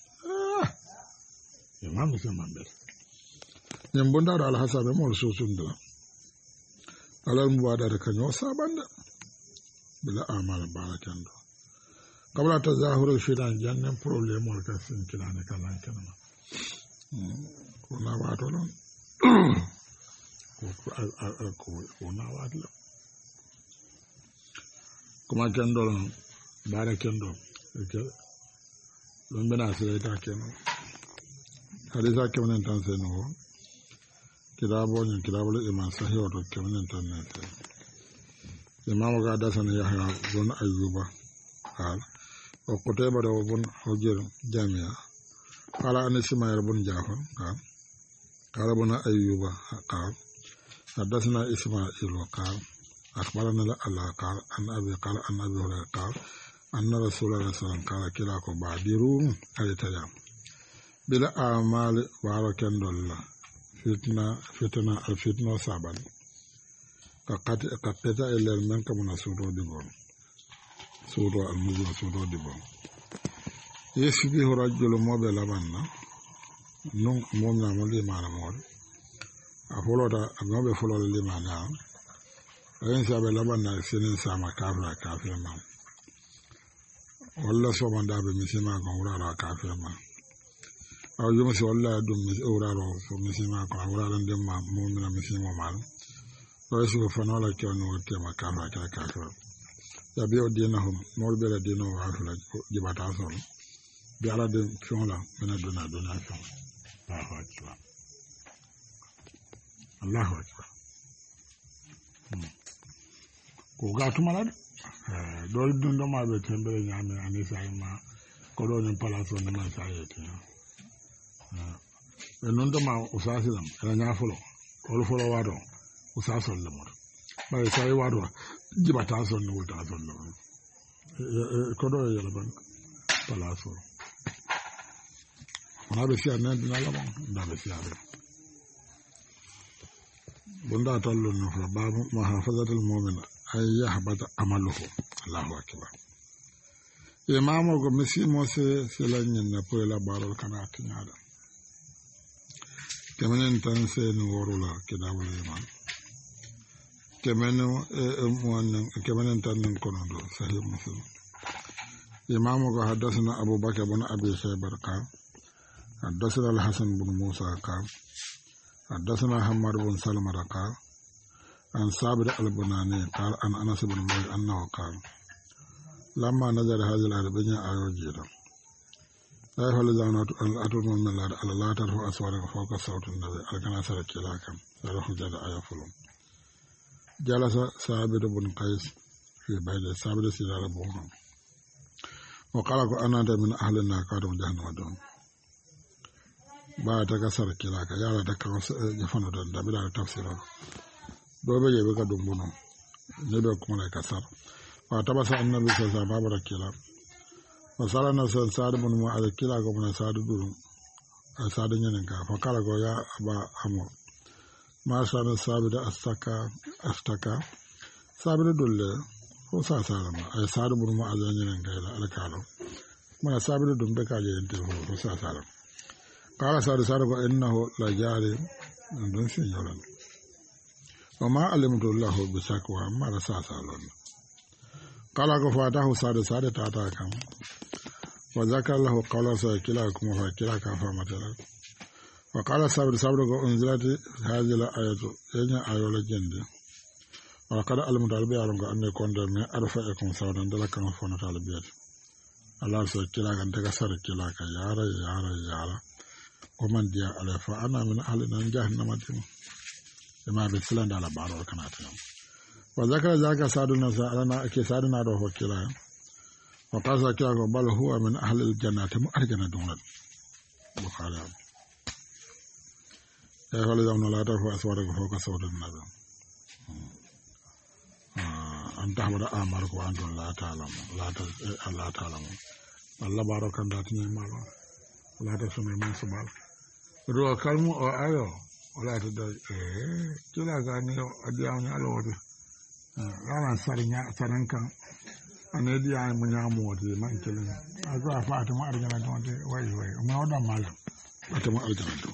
imam zaman bel nem bunda da al-hasab mo susun da ala al-mubadarati kanyo sabanda bil a'mal barakan do qabla tazahur al-fitan jannan problem wal kasin kilane kalan kana ko na wato non ko na wato kuma kendo bara kendo ke don bena sire ta kendo hadisa ke wannan tan sai no kitabo ne kitabo le iman sahih wato ke wannan tan ne imam ga da sanan yahya bin ayyuba qal wa qutayba da bin hujr jami'a qala an isma'il bin jafar qal qala bin ayyuba qal حدثنا إسماعيل وقال أخبرنا الله قال أن أبي قال أن أبي هريرة قال أن رسول الله صلى الله عليه وسلم قال كلاكم بعديرون أيتيام بلا أعمال بارك الله فتنة فتنة الفتنة صعبا كقت كقطع إلى المنك من سورة دبون سورة المزن سورة دبون يشبه رجل موبل لبنا نون مومنا مولي ما نمور أفولودا أبغى فولو اللي معنا أين سبب لبنا سنين سما كافر كافر ما والله سبحان داب مسيما كورا را كافر ما أو يوم سي والله دوم أورا را مسيما كورا را ندم ما مؤمن مسيما مال ويسوع فنولا كانوا كما كافر كافر يبيو دينهم نور بلا دينه وعفلا جبات عصر بيعلى دين شغلا من الدنيا دنيا شغل الله أكبر الله أكبر ko gatu malad dol dun do ma be tembe nyame ani sai ma ko do ni palaso na ma sai eti e non do ma usasi dam era nya fulo ko fulo wado usaso le mo ba sai wado jibata so no wuta so no ko do yela ban palaso ona be sia na dina la ba be sia be bunda tallo no fa babu mahafazatul mu'min ay yahbata amaluhu Allahu akbar imamo go misi mose selanyen na po la barol kana tinyada kemenen tan se no worula kedawul iman kemeno e mon kemenen tan non kono do sahih muslim imamo go hadathana abubakar ibn abi shaybar qal hadathana al-hasan ibn musa qal حدثنا حماد بن سلمة قال عن صابر البناني قال عن أنس بن مالك أنه قال لما نزل هذه الأربعين آية جيدا لا يفعل ذلك أتون من الله على لا ترفع أصواتكم فوق صوت النبي ألكنا سرك لكم سرح جد آية فلون جلس صابر بن قيس في بيت صابر سيدار بوهم وقال أنا من أهل النار جهنم دون ba ta kasar kilaka yara da kan jafano da da bila tafsira do be ye be ka dumbuno ne be kuma la kasar wa ta basa annabi sallallahu alaihi wasallam kila wa salana san sa'd ibn mu'adh kila go mun sa'd duru sa'd nyen ka fa kala go ya ba amo ma sana sabida astaka astaka sabida dulle ko sa salama ay sa'd ibn mu'adh nyen ka la alkalo ma sabida dum be ka je ente ko sa salama قال سعد سعد إنه لجاري من سنجولا وما علمت الله بشكوى ما رسا سالون قال فاته سعد سعد تاتاكم وذكر له قال سيكلاكم وفاكلاكم فمتلك وقال سعد سعد أنزلت هذه الآية يعني آية لجند ولقد علمت البي علمك أن يكون من أرفعكم سعودا دلكم فنة البيت الله سيكلاك أنت كسر كلاك يارا يارا يارا ومن دي على فأنا من أهل جهنم دم ما بسلند على بعض الكناتهم وذكر ذاك سادنا سادنا كسادنا روح كلا وقال كلا بل هو من أهل الجنة مؤرجنا دون بخاري يا خالد أن لا ترفع أصواتك فوق صوت النبي أن تحمد أعمالك وأنتم لا تعلم لا تعلم الله بارك الله تني ماله لا تسمع ما سبال ruwa kalmu o ayo wala to da eh kila ga ni adiya ni alwodi ran sarinya sanan kan ane diya mun ya moti man kilin azwa fatima arjana don te wai wai mun oda malam fatima arjana don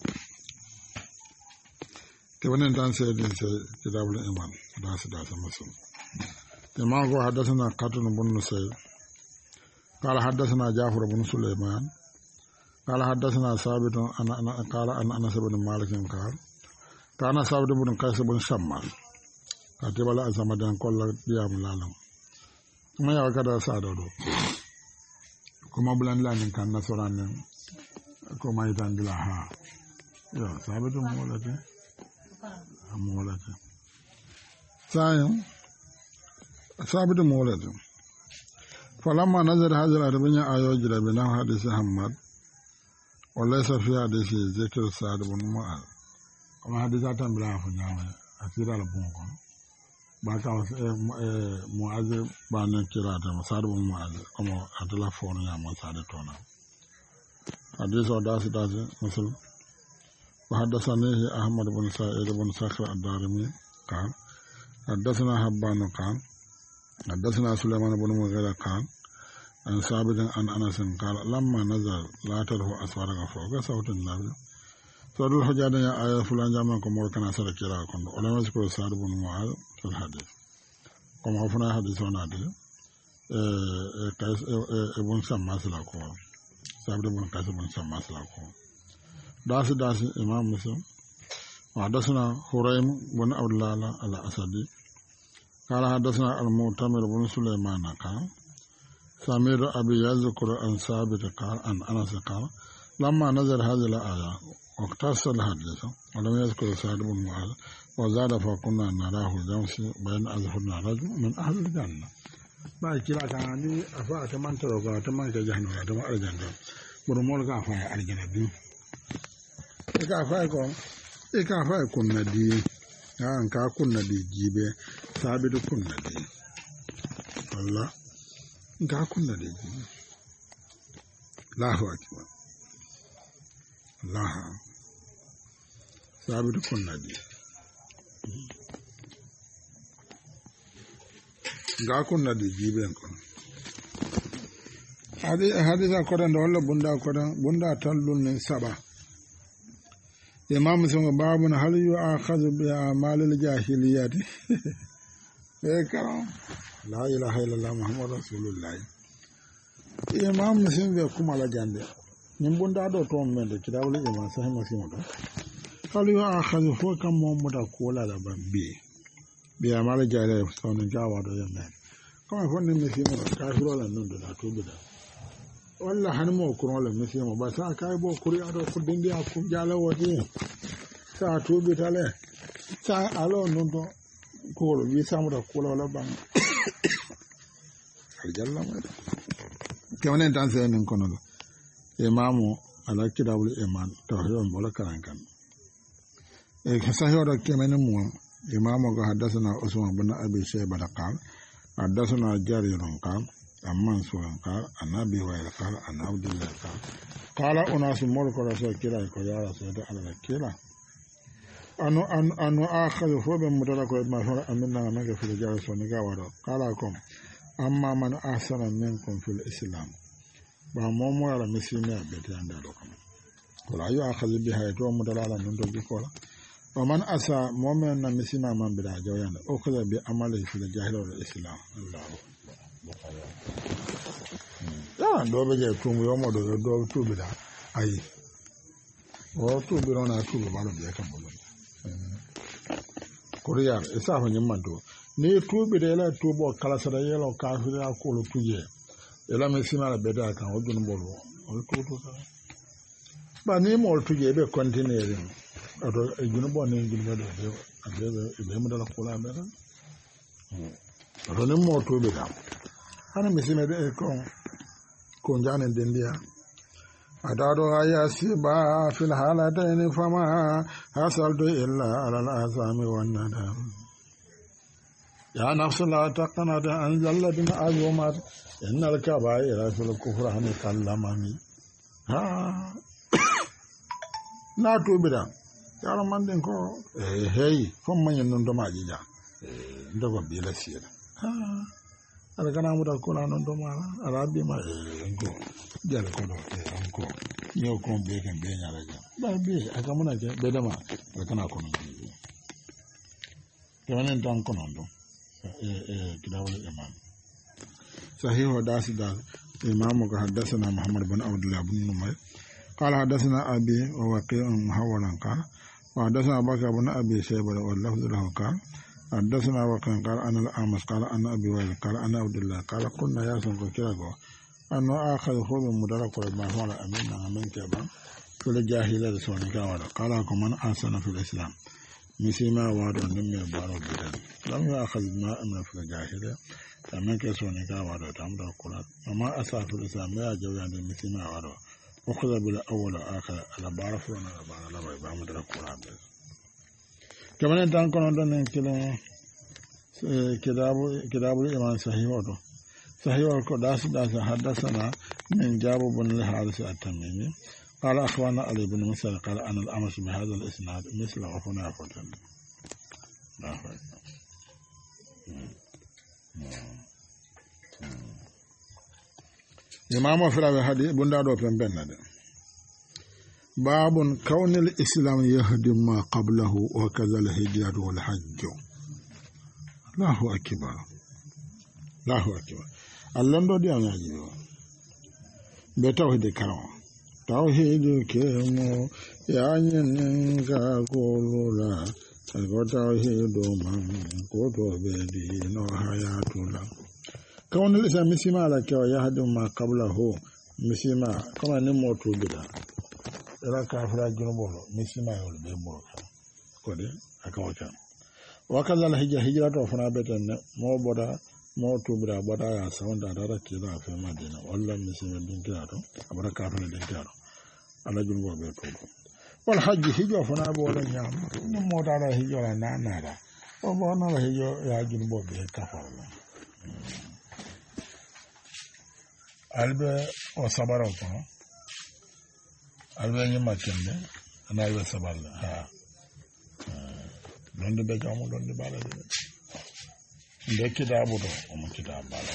te wannan dan sai din sai kitabul iman da su da su musu imam go hadathana qatun ibn nusay قال حدثنا جعفر بن سليمان قال حدثنا ثابت انا انا قال انا انس بن مالك قال كان ثابت بن قيس بن شمال كاتب لا زمدان كل ديام لالم kuma ya kada sa da do kuma bulan lanin kan nasoran nan kuma idan dila ha yo sabitu molate molate sayan sabitu molate falamma nazar hazal arbinya ayo jira bina hadisi hammad walaysa fi hadisi zikr sa'd ibn mu'adh kuma hadisa tan bila fa nyama asira la bon ko ba ka mu'adh ba nan kira da sa'd ibn mu'adh kuma adala fon ya mo sa'd tona hadisi odasi dasi musul wa hadathani ahmad ibn sa'id ibn sakhr ad-darimi qal hadathana habban qal حدثنا سليمان بن مغيرة قال عن ثابت عن أنس قال لما نزل لا تره أسوارك فوق صوت النبي صوت الحجاج يا آية فلان جامع كمور كان أسر كلا كند ولم يذكر سعد بن معاذ في الحديث كما هفنا حديث ونادي قيس ابن شماس لاكو ثابت بن قيس بن شماس لاكو داس داس إمام مسلم وحدثنا هريم بن عبد الله الأسدي قال حدثنا المعتمر بن سليمان قال سمير أبي يذكر عن ثابت قال عن أنس قال لما نزل هذه الآية واقتص الحديث ولم يذكر سعد بن معاذ وزاد فكنا نراه جمسي بين أظهرنا رجل من أهل الجنة ما كلا كان لي أفا أتمنى تروقا أتمنى كجهنم أتمنى الجنة برمول كافا الجنة دي كافا يكون كافا يكون ندي an ka kunna di jibe sabidu kunna di Allah ka kunna di jibe Allahu akbar Allah sabidu kunna di ga kunna di jibe ko hadi hadisa ko dan wala bunda ko dan bunda tallun nin saba imam sun babu na hal yu akhadhu bi amalil jahiliyyah eh karam la ilaha illallah muhammadur rasulullah imam sun be kuma la jande nim bunda do to men de kidawul imam sahih muslim do hal yu akhadhu fo kam mo muda ko la la babbe bi amalil jahiliyyah sonin jawa do yamma kuma fon ne muslim do kafiro la non do na to bida walla hanmo kuron la misimo ba sa kai bo kuri ado ku dindi aku jala wodi sa to bitale sa alo nondo ko lo wi samuda ko la bang aljalla ma kewne tan se nin kono do imamu ala kidabul iman tawhid wala karankan e kasa yoda kemene mu imamu ga hadathana usman bin abi shayba qal hadathana jarirun qal amman suran qal annabi wa qal an abdullah qal qala unas mulku rasul kila ko ya rasul da ala kila anu anu anu akhadhu fo be mutala ko ma fara aminna ma ga fil jara so ni ga wado qala kom amma man ahsana minkum fil islam ba mo mo ala misina be tanda do kam wala yu akhadhu biha to mutala ala nun do bi ko la wa man asa mu'min na misina man bi da jawyan o khadha bi amali fil jahil wal islam allah ya do be je tumu yo mo do do tubi da ayi o tubi rona tubi ba do be kan bolo Korea isa ho nyimman to ni tubi de la tubo kala sada yelo ka hira ko lo tuje ela me sima la beda kan o dun bolo o to to ba ni mo tuje be continue ato e junu bo ni junu be do abe be mo dala ko la be ran ato ni mo tubi da ana me sima de ko ko njane dendia adado ayasiba fil halatayn fama hasaltu illa ala al-azami wan nadam ya nafsu la taqnat an zallatin azumat innal kaba'ira fil kufri han kallamani ha na to bida yaro manden ko e hey fom manyen non do maji ja e ndogo bi la sira ha ala kana mu da ko la non do ma arabi ma e ko jale ko do e ko yo ko be kan be nya la ja ba be aka muna je be da ma ala kana ko non ke manen tan ko non do e e kidawul imam sahih wa das da imam ko hadathana muhammad bin abdullah bin numay قال حدثنا أبي ووقيع محولا قال وحدثنا بكر بن أبي شيبة واللفظ له قال حدثنا وقيع قال أنا الأعمش قال أنا أبي وائل قال أنا عبد الله قال كنا ياسن كيراغو أنه آخذ خذ مدرك ما هو الأمين من كبا في الجاهلية سوني قال قال من أحسن في الإسلام مسيما وادو نمي بارو بدن لم يأخذ ما أمن في الجاهلية فمن كسوني قال وادو تامر القرآن وما أسا في الإسلام لا جوي عند مسيما وادو وخذ بالأول وآخر على بعرف وأنا على بعرف لا بيبقى مدرك القرآن كمان أنت أنكر عندنا كلام كتاب كتاب الإيمان صحيح وده صحيح وده داس داس حدثنا من جابر بن الحارث التميمي قال أخوانا علي بن مسعود قال أنا الأمس بهذا الإسناد مثل أخونا فتن لا فرق إمام في الحديث بندادو بن باب كون الإسلام يهدم ما قبله وكذا الهجرة والحج الله أكبر الله أكبر اللندو دي أنا أجيبه بتوحيد كرام توحيد كرام يعني نكا كولا توحيد من كتب دين وحياة الله كون الإسلام مسيما على كوا يهدم ما قبله مسيما كما نموتو بلا إلا كافر جنوبه مسيما يقول بيبوك كودي أكوكا وكذا الهجرة هجرة وفنا بيتن مو بدا مو توبرا بدا يا سوندا دارا كيلا في مدينة ولا مسيما دين كيلاتو أبدا كافر دين كيلاتو على جنوبه بيتوبو والحج هجرة وفنا بولا نعم نمو دارا هجرة نانا وبونا الهجرة يا جنوبه بيكافر albe o sabara ko albe ni makende ana albe sabala ha donde be jamu donde bala de ndeki da budo o mo kita bala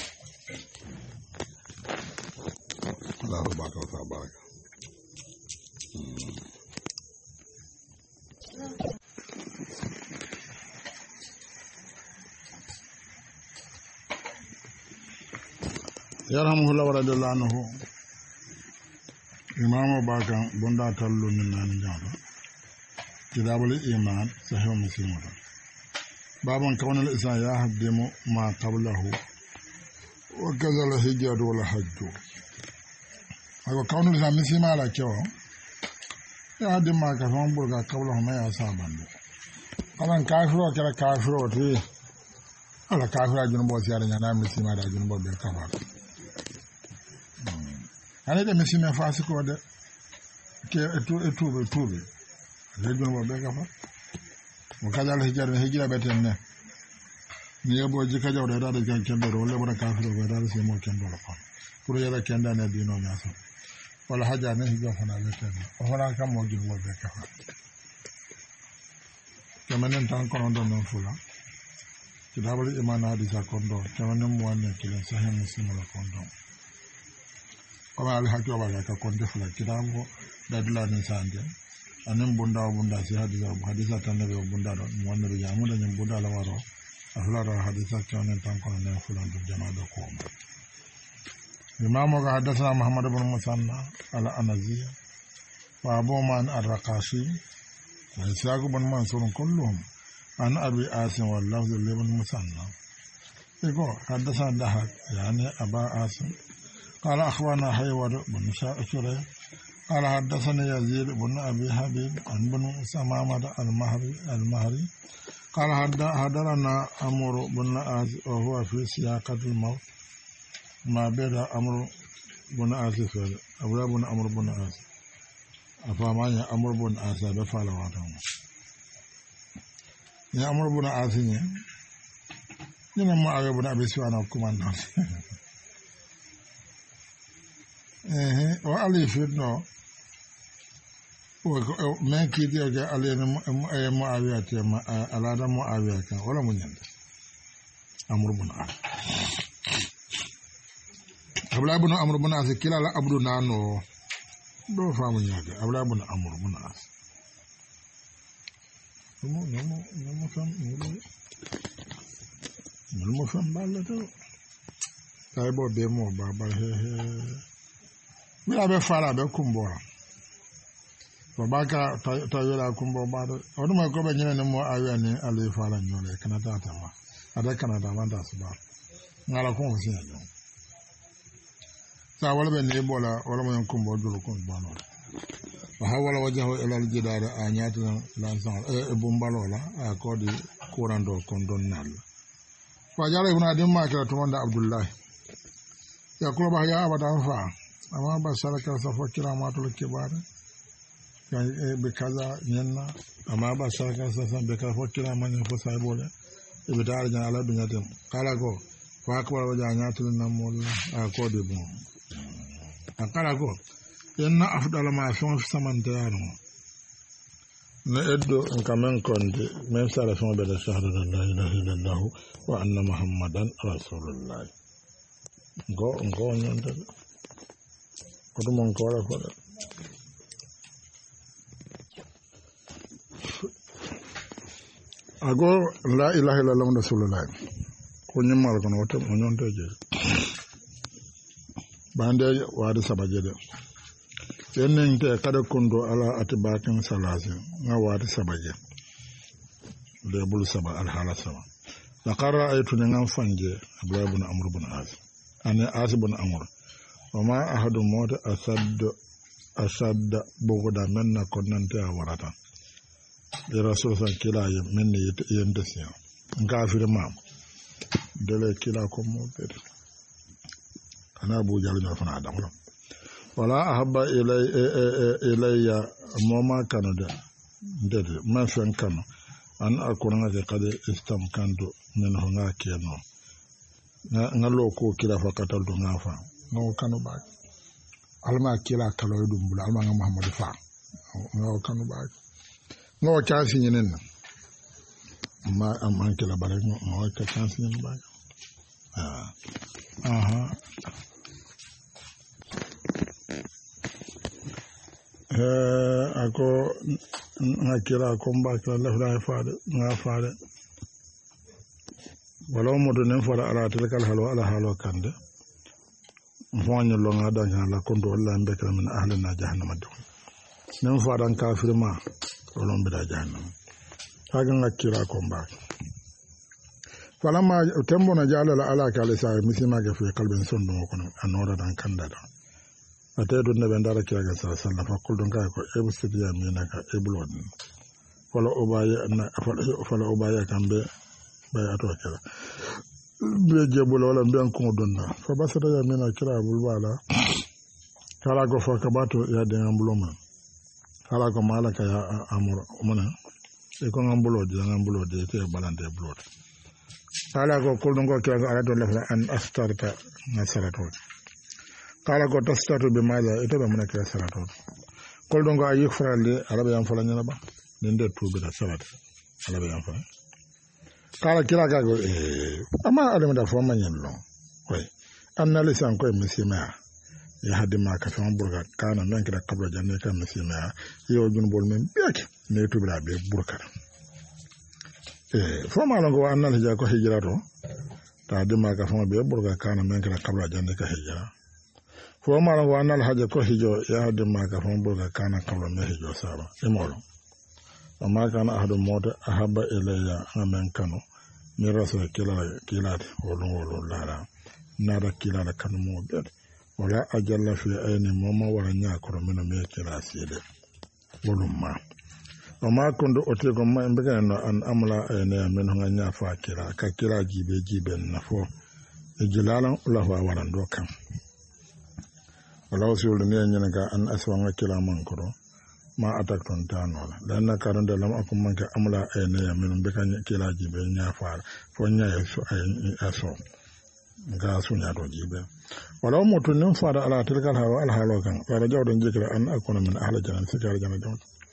Allahu baka wa baraka yarhamuhu Allah radiyallahu anhu imam baka bonda tallu min nan jaado kitabul iman sahih muslim babon kawnal islam ya haddimu ma qablahu wa kazal hijratu wal hajj ako kawnal islam misima la kewo ya haddimu ma ka fon burga qablahu ma ya sabande alan kafiro kala kafiro ti ala kafira junbo siara nyana misima da junbo be kafara ane de misime fasiko de ke etu etu etu le don wo be gafa mo kaja la hijra hijra beten ne ni yebo jika jawda da da kan kendo ro le bora kafiro be da se mo kendo ro ko pour yara kenda ne dino nyaso wala haja ne hijra fana beten o fana kam mo jin wo be gafa kamanen tan kono don non fula kidabul iman hadisa kondo kamanen mo wanne kilen sahih muslim la kondo kama ali hakki wa ka konde fula kirambo dadula ni sande anen bunda bunda si hadisa hadisa tan nabi bunda do wonno do jamu dañum bunda la waro afla do hadisa tan tan kono ne fulan do jama do ko imam ga hadasa muhammad ibn musanna ala anazi wa abu man ar-raqashi wa isaq ibn mansur kulluhum an abi asim wal lafz ibn musanna ego hadasa dahak yani aba asim قال أخوانا حيوان بن شاكر قال حدثني يزيد بن أبي حبيب عن بن سمامة المهري المهري قال حضرنا أمر بن آز وهو في سياقة الموت ما بين أمر بن آز أبو بن أمر بن آز أفهماني أمر بن آز بفعل واتهم يا أمر بن آز ينمو أغير بن أبي سوانا وكمان ناس eh o ali fitno men kiitiyo ke alene mo awiya tema alada mo awiya kan wala mo ñande amru bun as abla bun amru bun as kila la abdu nano do faamu ñade abla bun amru bun as mo mo mo mo fam mo mo fam balla to tay bo be mo ba ba he he mi abe fara be kumbora babaka tayela kumbo bado oduma ko be nyene mo awani ali fala nyole kana tata ma ada kana da manda suba ngala ko nsi nyo sa wala be ne bola wala mo kumbo dulu ko bano wa hawala wajahu ila aljidara anyatu lan san e bumbalola a ko di kurando kon don nal wa jara ibn adim ma ka to manda abdullah ya ko ba ya abada fa amma ba saraka safa kiramatul kibar be kaza nyenna amma ba saraka safa be ka fokira man fo saybole e be dara jan ala dunya tem kala go fa ko wala nyatul namul a ko de bon kala go yenna afdala ma fon samante yaro na eddo en kamen konde men sala fon be da shahadu la ilaha illallah wa anna muhammadan rasulullah go go nyonde ko dum on ko wala ko ago la ilaha illallah rasulullah ko nyimmal ko no wote mo nyonde je bande wadi sabaje de yenen te kada kondo ala atbakin salasi nga wadi sabaje de bul saba al hala sama la qara aytu ngam fanje abdullah ibn amr ibn as ane as ibn amr wama ahadu mota asad asad bogoda menna konnante a warata de rasul san kila ye menni yende siya nga firma dele kila ko mo bede ana bu jalu no fana adam wala ahabba ilay ilayya moma kanada ndede ma fen kanu an akona ga kade istam kanto men ho nga keno nga loko kila fakatal do nga fa no kanu ba alma kila kalo dum bula alma nga muhammadu fa no kanu ba no chance nyinen ma amman kila bare no ka chance nyinen ba ah aha eh ako ngakira ko mbakira la faade nga faade wala mo do nen fara ala tilkal halo ala halo kande fonyo lo nga dan la kondo Allah mbekra min ahlina jahannama do nen fadan kafirma wala mbida jahannama haga ngakira ko mbak wala ma tembo na jala la ala kale sa misima ga fi kalben sondo ko anora dan kanda do ate do ne bendara kira ga sa salla fa kul don ka ko e busidi ya mina ka e bulon wala obaye na fala obaye kambe bay ato kira be jebula wala mbian ko donna fa basata ya mina kira bul wala kala go fa ka bato ya de ngambuloma kala ko malaka ya amuro mona e ko ngambulo de ngambulo de te balande blot kala ko kul don ko kira ga do la an astarta nasarato kala ko tastatu be maada ito be munaka salato kol dongo ayik frale arabe yam fala nyana ba nende tuube da salat arabe yam fala kala kila ga go eh ama ale meda fo manyen lo way anna lisan ko misima ya hadima ka fam burga kana men kida kabla janne ka misima yo jun bol men biake ne tuube da be burka eh fo ma lo go anna le ja ko hijra to ta dima ka fam be burga kana men kida kabla janne ka hijra fo mara wa anal haja ko hijo ya hade maka fon burga kana kabla me hijo saba e molo amma kana ahadu mota ahaba ilayya amen kanu mi rasul kila kila wolon wolon lara nada kila da kanu mo be wala ajalla fi ayni mama wala nya ko mena me kila sile wolum ma amma kondo ote ko ma mbe kana an amla ayni amen nga nya fa kila ka kila jibe jibe na fo e jilalan Allah wa warando kan wala wasu ne nyana ga an aswanga kila man koro ma atak ton tano la na karon da lam akum man ka amla ay ne ya min be kan kila jibe nya far fo nya ya so ay aso ga su nya do jibe wala mo to nin fara ala tilkal hawa al halo kan wala jawdon jikra an akuna min ahli janan sikar janan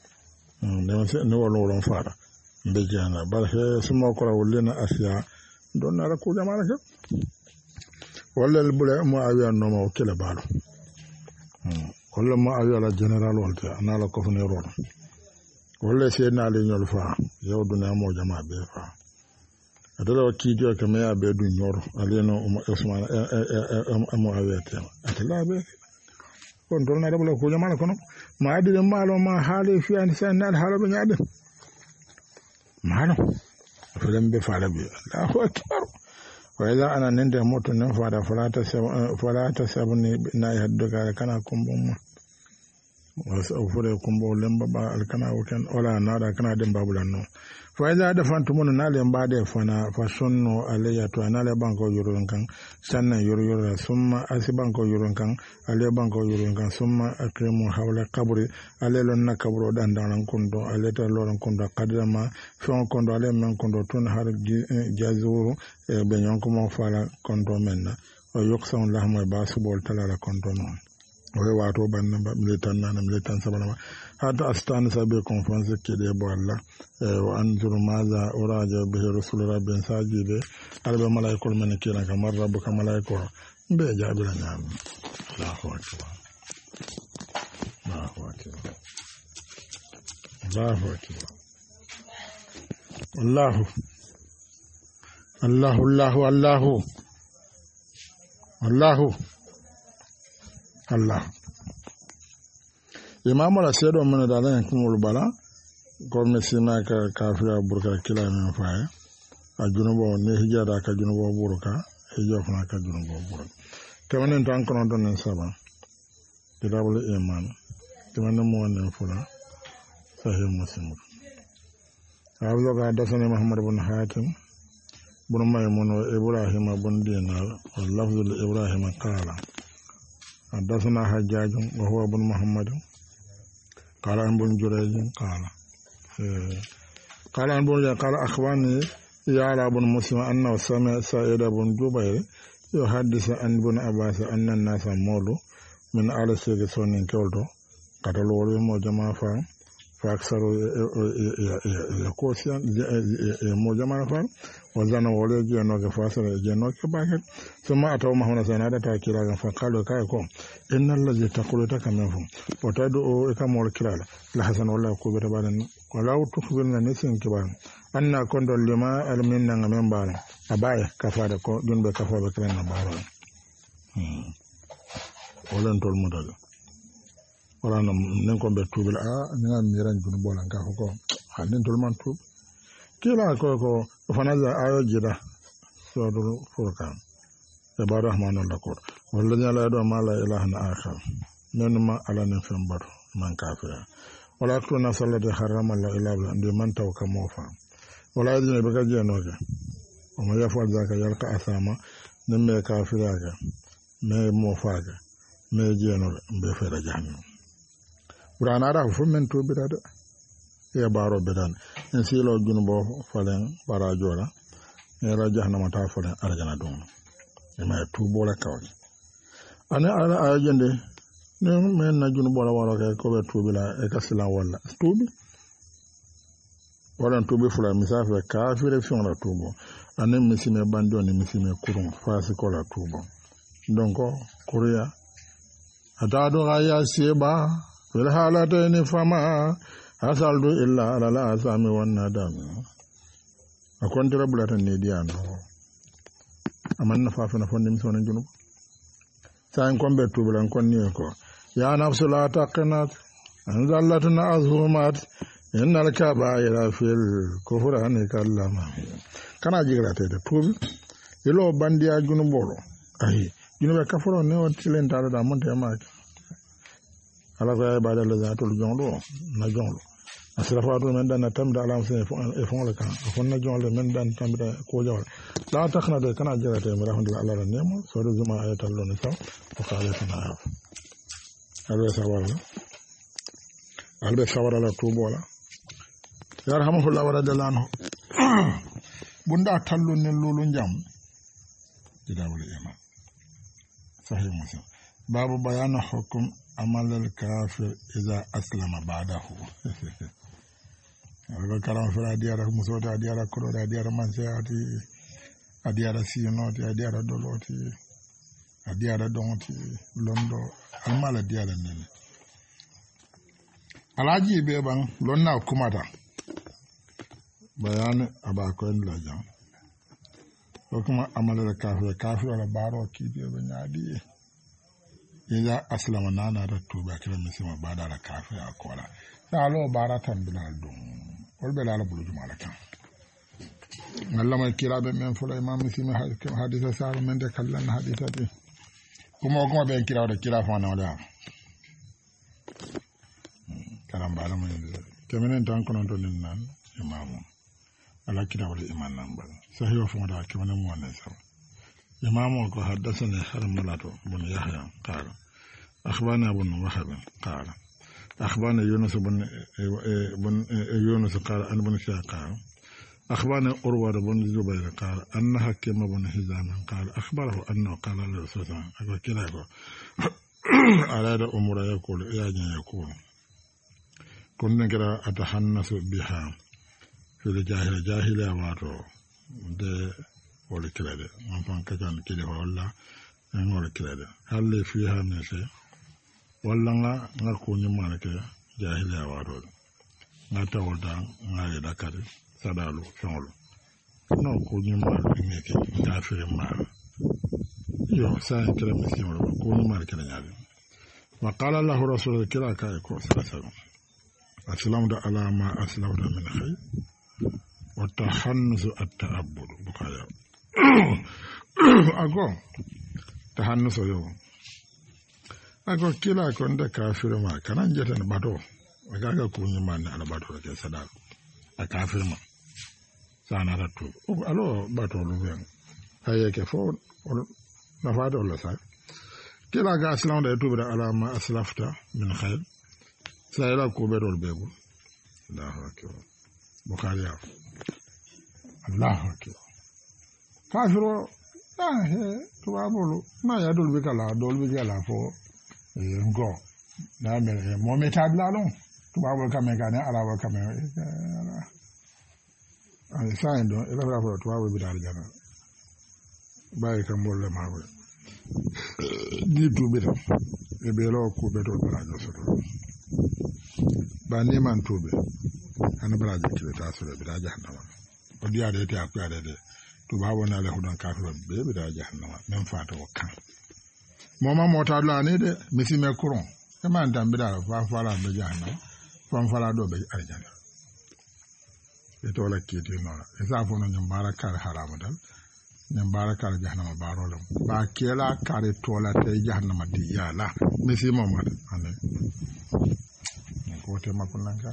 ne wala wala fara mbe jana ba he sumo ko wulina asiya don na ko jamana ke wala el bule mo awiya no mo kele balo wala mo awiya la general wolta na la ko fune rolo wala se na le nyol fa yow duna mo jama be fa adala kijo ke me abe du nyoro aleno usman mo awiya te atala be kon don na dabla ko jamana kono ma adi malo ma haali fi an san nan haala be nyaade malo fulan be faala be Allahu akbar wa ila ana nende moto nan faada falata falata sabni na haddo ga kana kumbum wasa fure kumbo lemba ba alkana wakan wala nada kana dem babulan no fa ila da fantu mun na lemba de fana fa sonno alayya to anale banko yurun kan sannan yuruyura summa asibanko yurun kan ale banko yurun kan summa akrimu hawla qabri ale lon na kabro dan dan kundo ale ta lon kundo kadama fon kundo ale men kundo tun har jazuru be nyon ko mo fala kundo menna o yokson lahma basubol talala kundo non o wato banna militan nana militan sabana hata astan sabe conference kede bo Allah wa anzur maza uraja bi rasul rabbin sajide alba malaikul man kila kamar rabbuka malaiko be jabira nyam Allahu akbar Allahu akbar Allahu akbar Allahu Allahu Allahu Allahu Allahu Allah Imam la sedo mun da lan kumul bala ko mesina ka kafira burka kila men faye a junubo ne hijada ka junubo burka hijo fana ka junubo burka tawanen tan kono don en saba kitabul iman tawanen mo wonen fula sahih muslim awlo ga dasani muhammad ibn hatim bun maymun ibrahim ibn dinar wal lafzul ibrahim qala حدثنا حجاج وهو ابن محمد قال عن بن جريج قال قال عن بن جريج قال أخواني يعلى بن مسلم أنه سمع سعيد بن جبير يحدث عن بن عباس أن الناس مولوا من آل سيد سونين كولتو قتلوا لهم جماعة فأكثروا يكوسيان موجمع فان وزنا ولا جنوك فاسر جنوك باكت ثم أتوا محمد سنادة تاكيرا فقالوا كايكم إن الذي تقول تكمنهم وتدعو إكمل كلالا لحسن ولا كوبر بالن ولا تخبرنا نسين كبار أن كنت لما ألمنا من بار أباي كفار كو جنب كفار بكرنا بار ولن تول مدل wala nan ko be tubil a nga miran jun bolan ka ko hanin tul man tub kila ko ko fanaza ayo jida so do furkan e ba rahmanul lakur wala nyala do mala ilaha na akhar men ma ala ne fembar man kafira wala tuna sallati harama la ilaha illa man tawka mofa wala yidne be ka jeno ga o ma yafa zaka yalka asama ne me kafira ga me mofa ga me jeno be fera jahannam Burana da fu men to bidada ya baro bidan en silo junubo falen barajola e ra jahannama ta falen arjana dum e ma tu bola kawni ana ala ajende ne men na junubo la wala ka ko be tubila e kasila wala tubi wala tubi fula misafe kafire fion la tubo ane misime bando ni misime kurun fasi ko la tubo donc korea atado aya seba fil halatayn fama hasaldu illa ala la asami wan nadam akon tira bulatan ne diano amanna fa fa na fonde mi sonan junub sain kombe tubulan kon ni ko ya nafsu la taqnat anzalatna azhumat innal kaba'ira fil kufrani kallama kana jigra te de tubi yelo bandiya junubolo ayi junube kaforo ne on tilen tala da monte amaki ala fa ibada la zatul jonglo na jonglo asrafatu men dan tamda alam se e fon la kan fon na jonglo men dan tamda ko jawal la takhna de kana jira te mi rahmatullahi ala la nemo so do zuma ayatal lo ni saw ko xale kana af albe sawala albe sawara la tubola yarhamuhullahu wa radallahu bunda tallu ne lolu njam didawul iman sahih muslim babu bayana hukum amal al kafir idha aslama ba'dahu Aga karam fara diara musota diara koroda diara manseati adiara sinoti adiara doloti adiara donti londo almala diara nene alaji be ban lonna kumata bayan aba ko en la jam ko kuma amala kafir kafir ala baro kidi be nyaadi ila aslama nana da tuba kira misima bada la kafir akola salo baratan bilal dum olbe la la bulu jumala kan Allah mai kira be men fula imam misima hadisa sal men de kallan hadisa de kuma kuma be kira da kira fa na wala karam bala mun kemenen tan kono to nin nan imamu ala kira wala iman nan ba sahiyo fa da kemenen mo ne sa imamu ko haddathana harmalato bun yahya qala akhbarana ibn wahab qala akhbarana yunus ibn ibn yunus qala an ibn shaq qala akhbarana urwa ibn zubayr qala anna hakim ibn hizam qala akhbarahu annahu qala li rasulullah ako kira ko arada umura yaqul ya jan yaqul kunna kira atahannasu biha fil jahil jahila wato de wala kirade on fan kajan kile wala en wala kirade halle fiha min shay wala nga nga ko nyuma ke jahila wato nga tawda nga le dakare sadalu fongolo no ko nyuma ne ke kafire ma yo sa kira mission ko nyuma ke nyaade wa qala allah rasul kira ka ko sallallahu aslam da ala ma aslam da min khay wa tahannusu at-ta'abbud bukaya ago tahannusu yo ago kila ko nda kafir ma kanan jeta na bato agaga ko nyima na ala bato ke sadal a kafir ma sana ratu alo bato lu ben haye ke fo na fado la sa kila ga aslam da tubi da ala ma aslafta min khair sayla ko be dol bebu Allahu akbar bukhari Allahu akbar kafiro ah he tuwabulu na ya dol be kala dol be kala fo ngo na me mo me tabla lon tuwabulu kame kane arawa kame ay sayndo ila ra fo tuwabulu bi dal jana baye kam bolle mawe ni tubi da e be lo ko be dol bala jo soto ba ni man tubi an bala jo kile ta so be da jahannama o diya de te akwa de de to ba wona le hudan kafiro be be da jahannama men fata o kan moma mota la ne de misi me kuron e man tan be da fa fala be jahannama fa fala do be arjana e to la kiti no e sa fo no nyam barakar haramu dal nyam barakar jahannama barolam ba kela kare to la te jahannama di yala misi moma ane ko te makunanga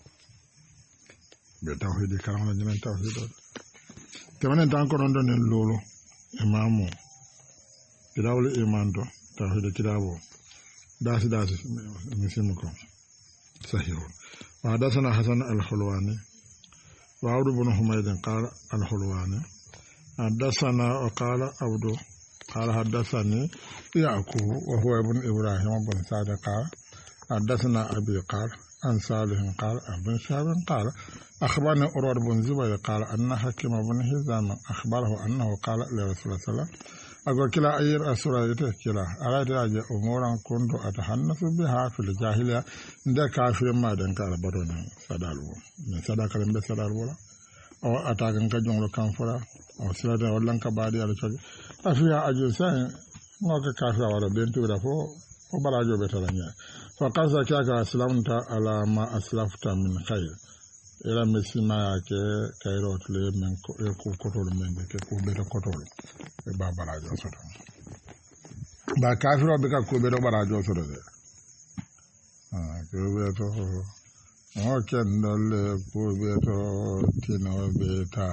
be tawhidi karam la jimen tawhido kemanen tan ko don don lolo imamu kirawle iman do tawhid kirawo dasi dasi misimu ko sahih wa dasana hasan al-hulwani wa abd ibn humayd qala al-hulwani haddathana wa qala abd qala haddathani yaqub wa huwa ibn ibrahim ibn sadaqa haddathana abi qala an salih qala ibn shahab qala أخبرنا أروى بن زبير قال أن حكيم بن هزام أخبره أنه قال لرسول الله صلى الله عليه وسلم أقول كلا أير أسرى كلا أراد أجي أمورا كنت أتحنث بها في الجاهلية ده كافر ما دن قال بدون سدالو من سدا كلام بسدالو ولا أو أتاكن كجون كان فلا أو سلا ولا كبادي على شيء أفيا أجي سين ما كافر ولا بنتو ولا فو وبراجو بترانيا فقال زكاك أسلمت على ما أسلفت من خير era mesima yake kairo tle men ko e ko kotol men ke ko be do kotol e ba barajo soto ba kafiro be ka ko be do barajo soto de ah ko be to o ken dol ko be to tino be ta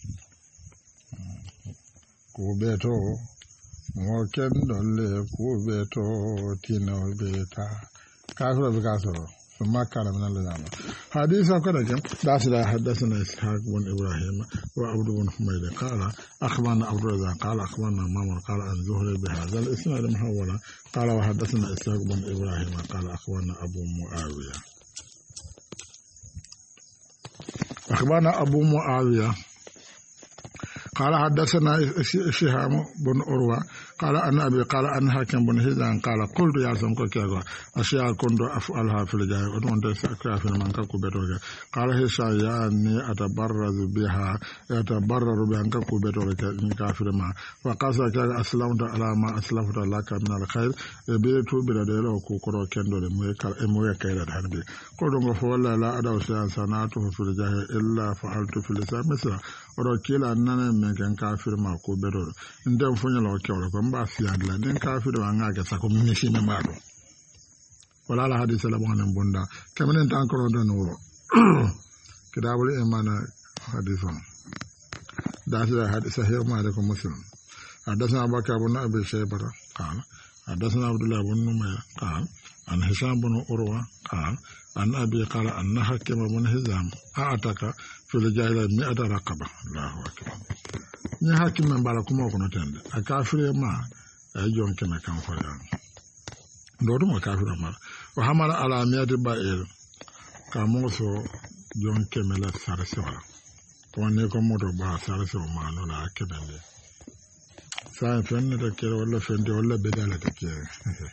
ko be to o ken dol ko be to tino be ta kafiro be ka soto ثم كان من الذين حديث كذا داسلا حدثنا إسحاق بن إبراهيم وعبد بن حميد قال أخبرنا عبد الرزاق قال أخبرنا مامر قال عن زهري بهذا الإسناد محولا قال وحدثنا إسحاق بن إبراهيم قال أخبرنا أبو معاوية أخبرنا أبو معاوية قال حدثنا شهام بن أروى قال أن أبي قال أن حكم بن هزام قال قلت يا سمكو كيغا أشياء كنت أفعلها في الجاهل وأنت سأكرا في المنكا كوبيتوغا قال هشام يعني أتبرز بها يتبرر بأنك كوبيتوغا من كافر ما وقاسا كيغا أسلمت على ما أسلمت لك من الخير بيتو بلديل وكوكرو كندو لمويا كيدا دهنبي قلت فوالله لا أدعو شيئا صنعته في الجاهل إلا فعلت في الإسلام مثل وركيلا أننا من كان كافر ما كوبيتوغا ndem funya lo kewle ko mba fiadla den kafir wa ngaga sako misi me mado wala la hadith la bon bunda kamenen tan ko don wuro kidabul imana hadithon dasira hadith sahih ma da ko muslim hadathana abaka ibn abi shaybara qala hadathana abdullah ibn numayr qala an hisham ibn urwa qala an abi qala an hakim ibn hizam a'ataka fil jahiliyyah mi'ata raqaba Allahu akbar ni hakim men bala kuma ko notende akafire ma ay jon keme kan fara do do akafire ma wa hamala ala miyati ba'ir ka mo so jon keme la sarse wala ko ne ko modo ba sarse o ma no la kebele sa fenne de kere wala fende wala bedala de kere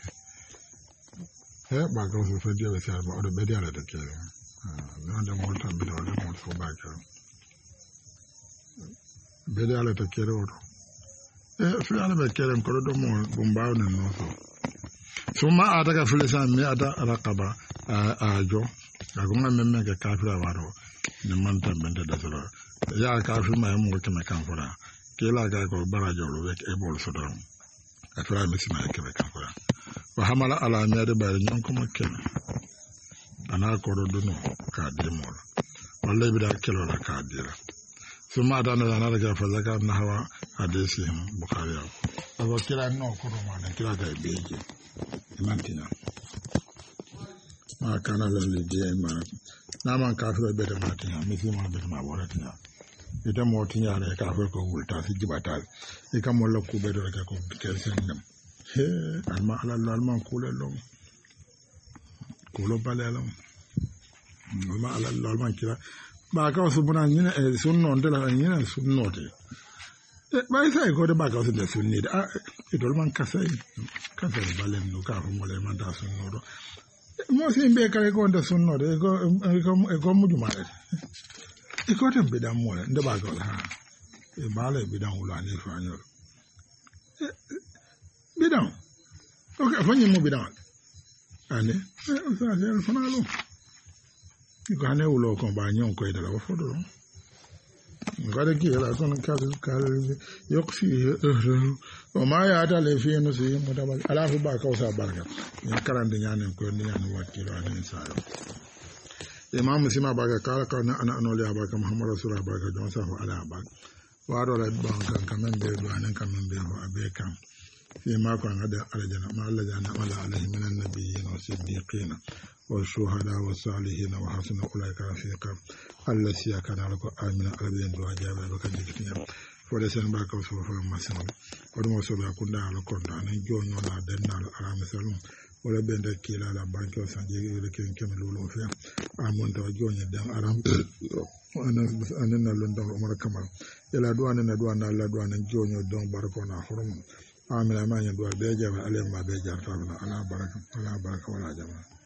he ba ko so fende be sa ba o bedala de kere non de mo tan bedala mo so ba kere bede ala ta kere oto e fi ala be kere ko do mo bumbaw ne no so suma ataka filisa mi ata raqaba ajo agunga memme ke kafira waro ne manta bende da solo ya kafir ma mo ke me kan fora kila ga ko barajo ro be e bol so dum afira mi sima ke be kan fora wa hamala ala mi ade bare nyon ko makke ana ko do no ka de mo wallahi bi da kelo la ka dira ثم أدانا ذلك فذكر نحو حديثهم بخاري أبو كلا نو كرمان كلا كاي بيجي مانتنا ما كان للدي ما نعم كافر بيت مانتنا مثل ما بيت ما ورتنا ita motin ya ne kafir ko hulta su jibata e kam wala ku be do ka ko kelsen nam he alma ala alma kula lom kulo balalo alma ala alma kila ba ka wasu buna nyina e sunno ndela nyina sunno de e ba sai ko de ba ka wasu de sunni da e dol man kasai kasai balen no ka ho mole man da sunno do mo sin be ka ko de sunno de ko e ko mu juma de e ko te be da mo de ba ka ha e ba le be da wula ni fa nyo be da o ka fa nyi mo be da ane e o sa je fa na lo Gane ulo kon ba nyon ko ida la fodo ngade ki la kon ka ka yoksi o ma ya ta le fi no si mo da ala fu ba ka usa baraka ni karande nyane ko ni nyane wakilo ani sa imam sima ba ka kala ka ana ana le ba ka muhammad rasulullah ba ka jon sa ala ba wa do la ba kan kamen be do anan kamen be ba be kan fi ma ko ngada aljana ma alla jana ala alaihi minan nabiyyin wa siddiqin والشهداء والصالحين وحسن أولئك رفيقا التي كان لكم آمنا أرضين دعا جابا بكذلك فلسن باك وصوفا مسنون ودم وصوبا كنا على كنا نجون ولا دنا على مثلهم ولا بين كيلا على بانك وسنجي لكن كمل ولو فيها أمون توجون يدان أرام وأنا أنا لندن عمر كمال إلى دوان ندوان لا دوان نجون يدون باركونا حرم آمنا ما يدوان بيجا على ما بيجا فابنا على بركة على بركة ولا جمال